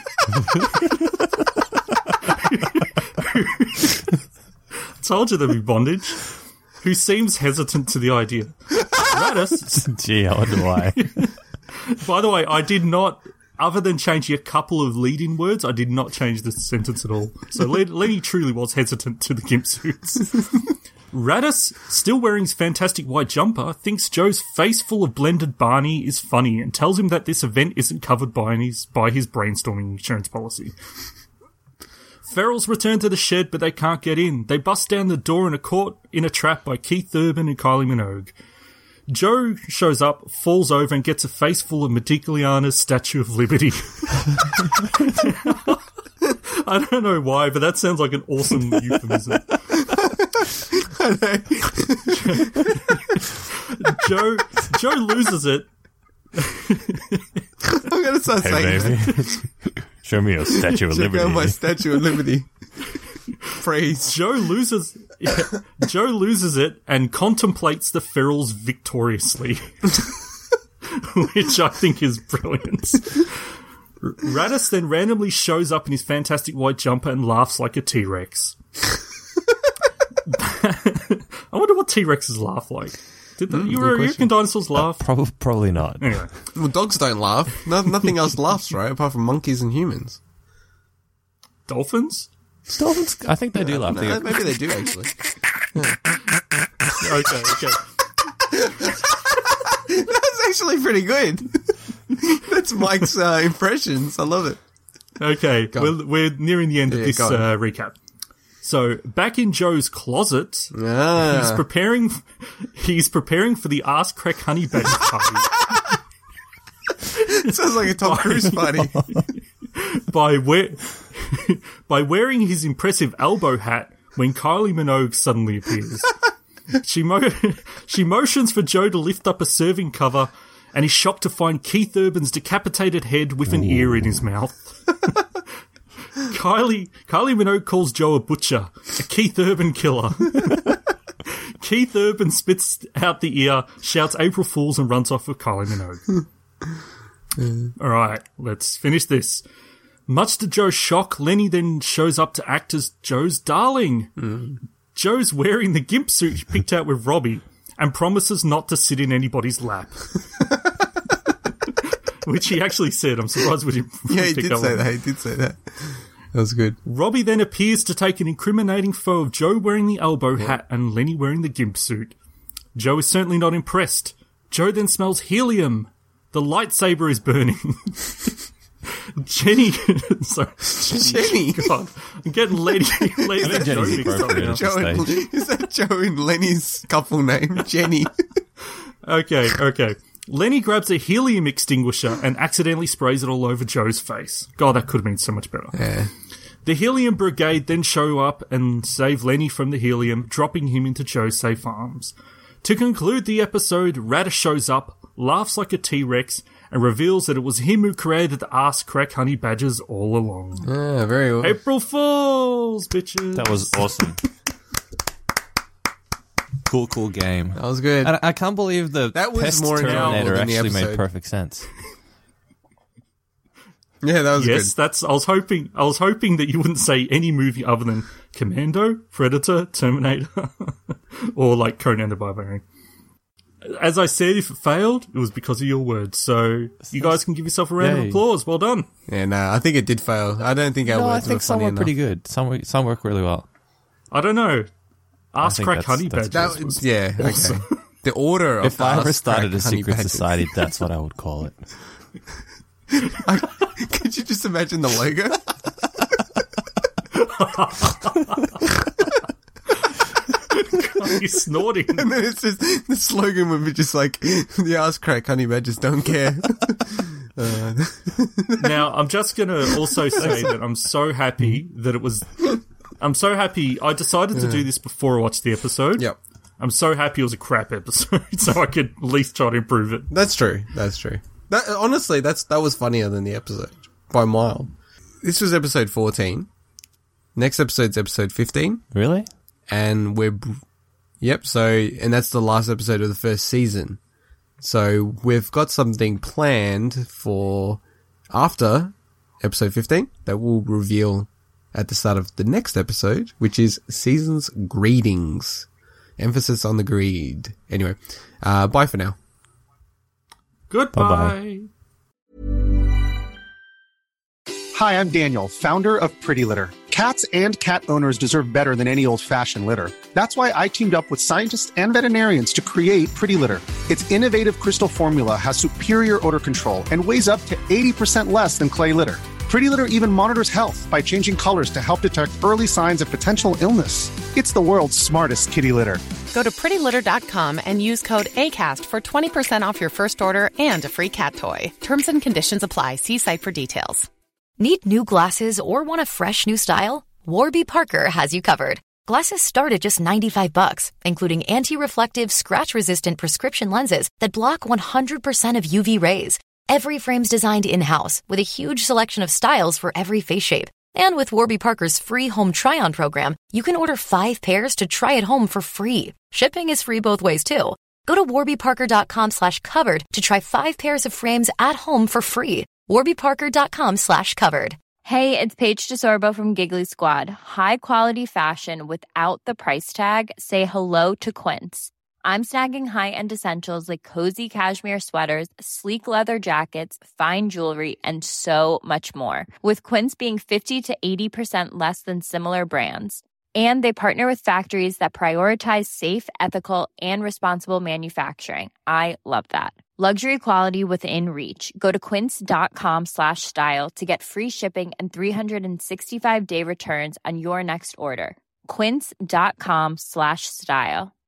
Told you there'd be bondage. Who seems hesitant to the idea. Radis, Gee, I wonder why. by the way, I did not, other than changing a couple of lead-in words, I did not change the sentence at all. So Len- Lenny truly was hesitant to the gimp suits. Radis, still wearing his fantastic white jumper, thinks Joe's face full of blended Barney is funny and tells him that this event isn't covered by his, by his brainstorming insurance policy. Ferals return to the shed, but they can't get in. They bust down the door and are caught in a trap by Keith Urban and Kylie Minogue. Joe shows up, falls over, and gets a face full of Modigliana's Statue of Liberty. I don't know why, but that sounds like an awesome euphemism. Joe Joe loses it. I'm going to start Hey, saying that. baby. Show me your Statue of Check Liberty. out my Statue of Liberty. Praise. Joe loses yeah, Joe loses it and contemplates the ferals victoriously. Which I think is brilliant. Radis then randomly shows up in his fantastic white jumper and laughs like a T-Rex. I wonder what T-Rexes laugh like. Did the, you, good you reckon dinosaurs laugh? Prob- probably not. Anyway. Well, dogs don't laugh. No, nothing else laughs, right? Apart from monkeys and humans. Dolphins? Dolphins, I think they do laugh. They No, go, maybe they do, actually. Okay, okay. That's actually pretty good. That's Mike's uh, impressions. I love it. Okay, Go we're, we're nearing the end of Yeah, this go on. uh, recap. So, back in Joe's closet, Ah. he's preparing he's preparing for the Ass Crack Honey Badger party Sounds like a Tom Cruise party. by wear- by wearing his impressive elbow hat when Kylie Minogue suddenly appears. She mo- she motions for Joe to lift up a serving cover, and he's shocked to find Keith Urban's decapitated head with an ear in his mouth. Kylie Kylie Minogue calls Joe a butcher, a Keith Urban killer. Keith Urban spits out the ear, shouts April Fools, and runs off with Kylie Minogue. All right, let's finish this. Much to Joe's shock, Lenny then shows up to act as Joe's darling. Mm. Joe's wearing the gimp suit he picked out with Robbie and promises not to sit in anybody's lap. Which he actually said. I'm surprised we didn't Yeah, he pick did up say on that. He did say that. That was good. Robbie then appears to take an incriminating photo of Joe wearing the elbow yeah. hat and Lenny wearing the gimp suit. Joe is certainly not impressed. Joe then smells helium. The lightsaber is burning. Jenny, sorry, Jenny. God, I'm getting Lenny. Lenny I think Jenny's appropriate at Joe this and, stage. is that Joe and Lenny's couple name? Jenny. Okay, okay. Lenny grabs a helium extinguisher and accidentally sprays it all over Joe's face. God, that could have been so much better. Yeah. The helium brigade then show up and save Lenny from the helium, dropping him into Joe's safe arms. To conclude the episode, Radish shows up, laughs like a T-Rex, and reveals that it was him who created the ass crack honey badgers all along. Yeah, very well. April Fools, bitches. That was awesome. Cool, cool game. That was good. And I, I can't believe the That was Pest more Terminator than the actually made episode. perfect sense. Yeah, that was yes, good. that's. I was hoping. I was hoping that you wouldn't say any movie other than Commando, Predator, Terminator, or like Conan the Barbarian. As I said, if it failed, it was because of your words. So you guys can give yourself a round Yay. of applause. Well done. Yeah, no, I think it did fail. I don't think our No, I words think were some funny were enough. pretty good. Some were- some work really well. I don't know. Ass think crack that's- honey that's- badgers. That, was yeah, awesome. okay. The order of If the I ever ass started crack a honey secret badgers. society, that's what I would call it. I, could you just imagine the logo? You're snorting. And then it's just, the slogan would be just like, the ass crack honey badgers don't care. uh, Now, I'm just going to also say that I'm so happy that it was... I'm so happy. I decided to do this before I watched the episode. yep. I'm so happy it was a crap episode, so I could at least try to improve it. That's true. That's true. That, honestly, that's that was funnier than the episode by a mile. This was episode fourteen. Next episode's episode fifteen, Really? and we're yep. So, and that's the last episode of the first season. So we've got something planned for after episode fifteen that we'll reveal at the start of the next episode, which is season's greetings. Emphasis on the greed. Anyway, uh, bye for now. Goodbye. Bye-bye. Hi, I'm Daniel, founder of Pretty Litter. Cats and cat owners deserve better than any old-fashioned litter. That's why I teamed up with scientists and veterinarians to create Pretty Litter. Its innovative crystal formula has superior odor control and weighs up to eighty percent less than clay litter. Pretty Litter even monitors health by changing colors to help detect early signs of potential illness. It's the world's smartest kitty litter. Go to pretty litter dot com and use code ACAST for twenty percent off your first order and a free cat toy. Terms and conditions apply. See site for details. Need new glasses or want a fresh new style? Warby Parker has you covered. Glasses start at just ninety-five bucks, including anti-reflective, scratch-resistant prescription lenses that block one hundred percent of U V rays. Every frame's designed in-house with a huge selection of styles for every face shape. And with Warby Parker's free home try-on program, you can order five pairs to try at home for free. Shipping is free both ways, too. Go to warby parker dot com slash covered to try five pairs of frames at home for free. warby parker dot com slash covered. Hey, it's Paige DeSorbo from Giggly Squad. High quality fashion without the price tag. Say hello to Quince. I'm snagging high-end essentials like cozy cashmere sweaters, sleek leather jackets, fine jewelry, and so much more. With Quince being fifty to eighty percent less than similar brands. And they partner with factories that prioritize safe, ethical, and responsible manufacturing. I love that. Luxury quality within reach. Go to quince dot com slash style to get free shipping and three sixty-five day returns on your next order. quince dot com slash style.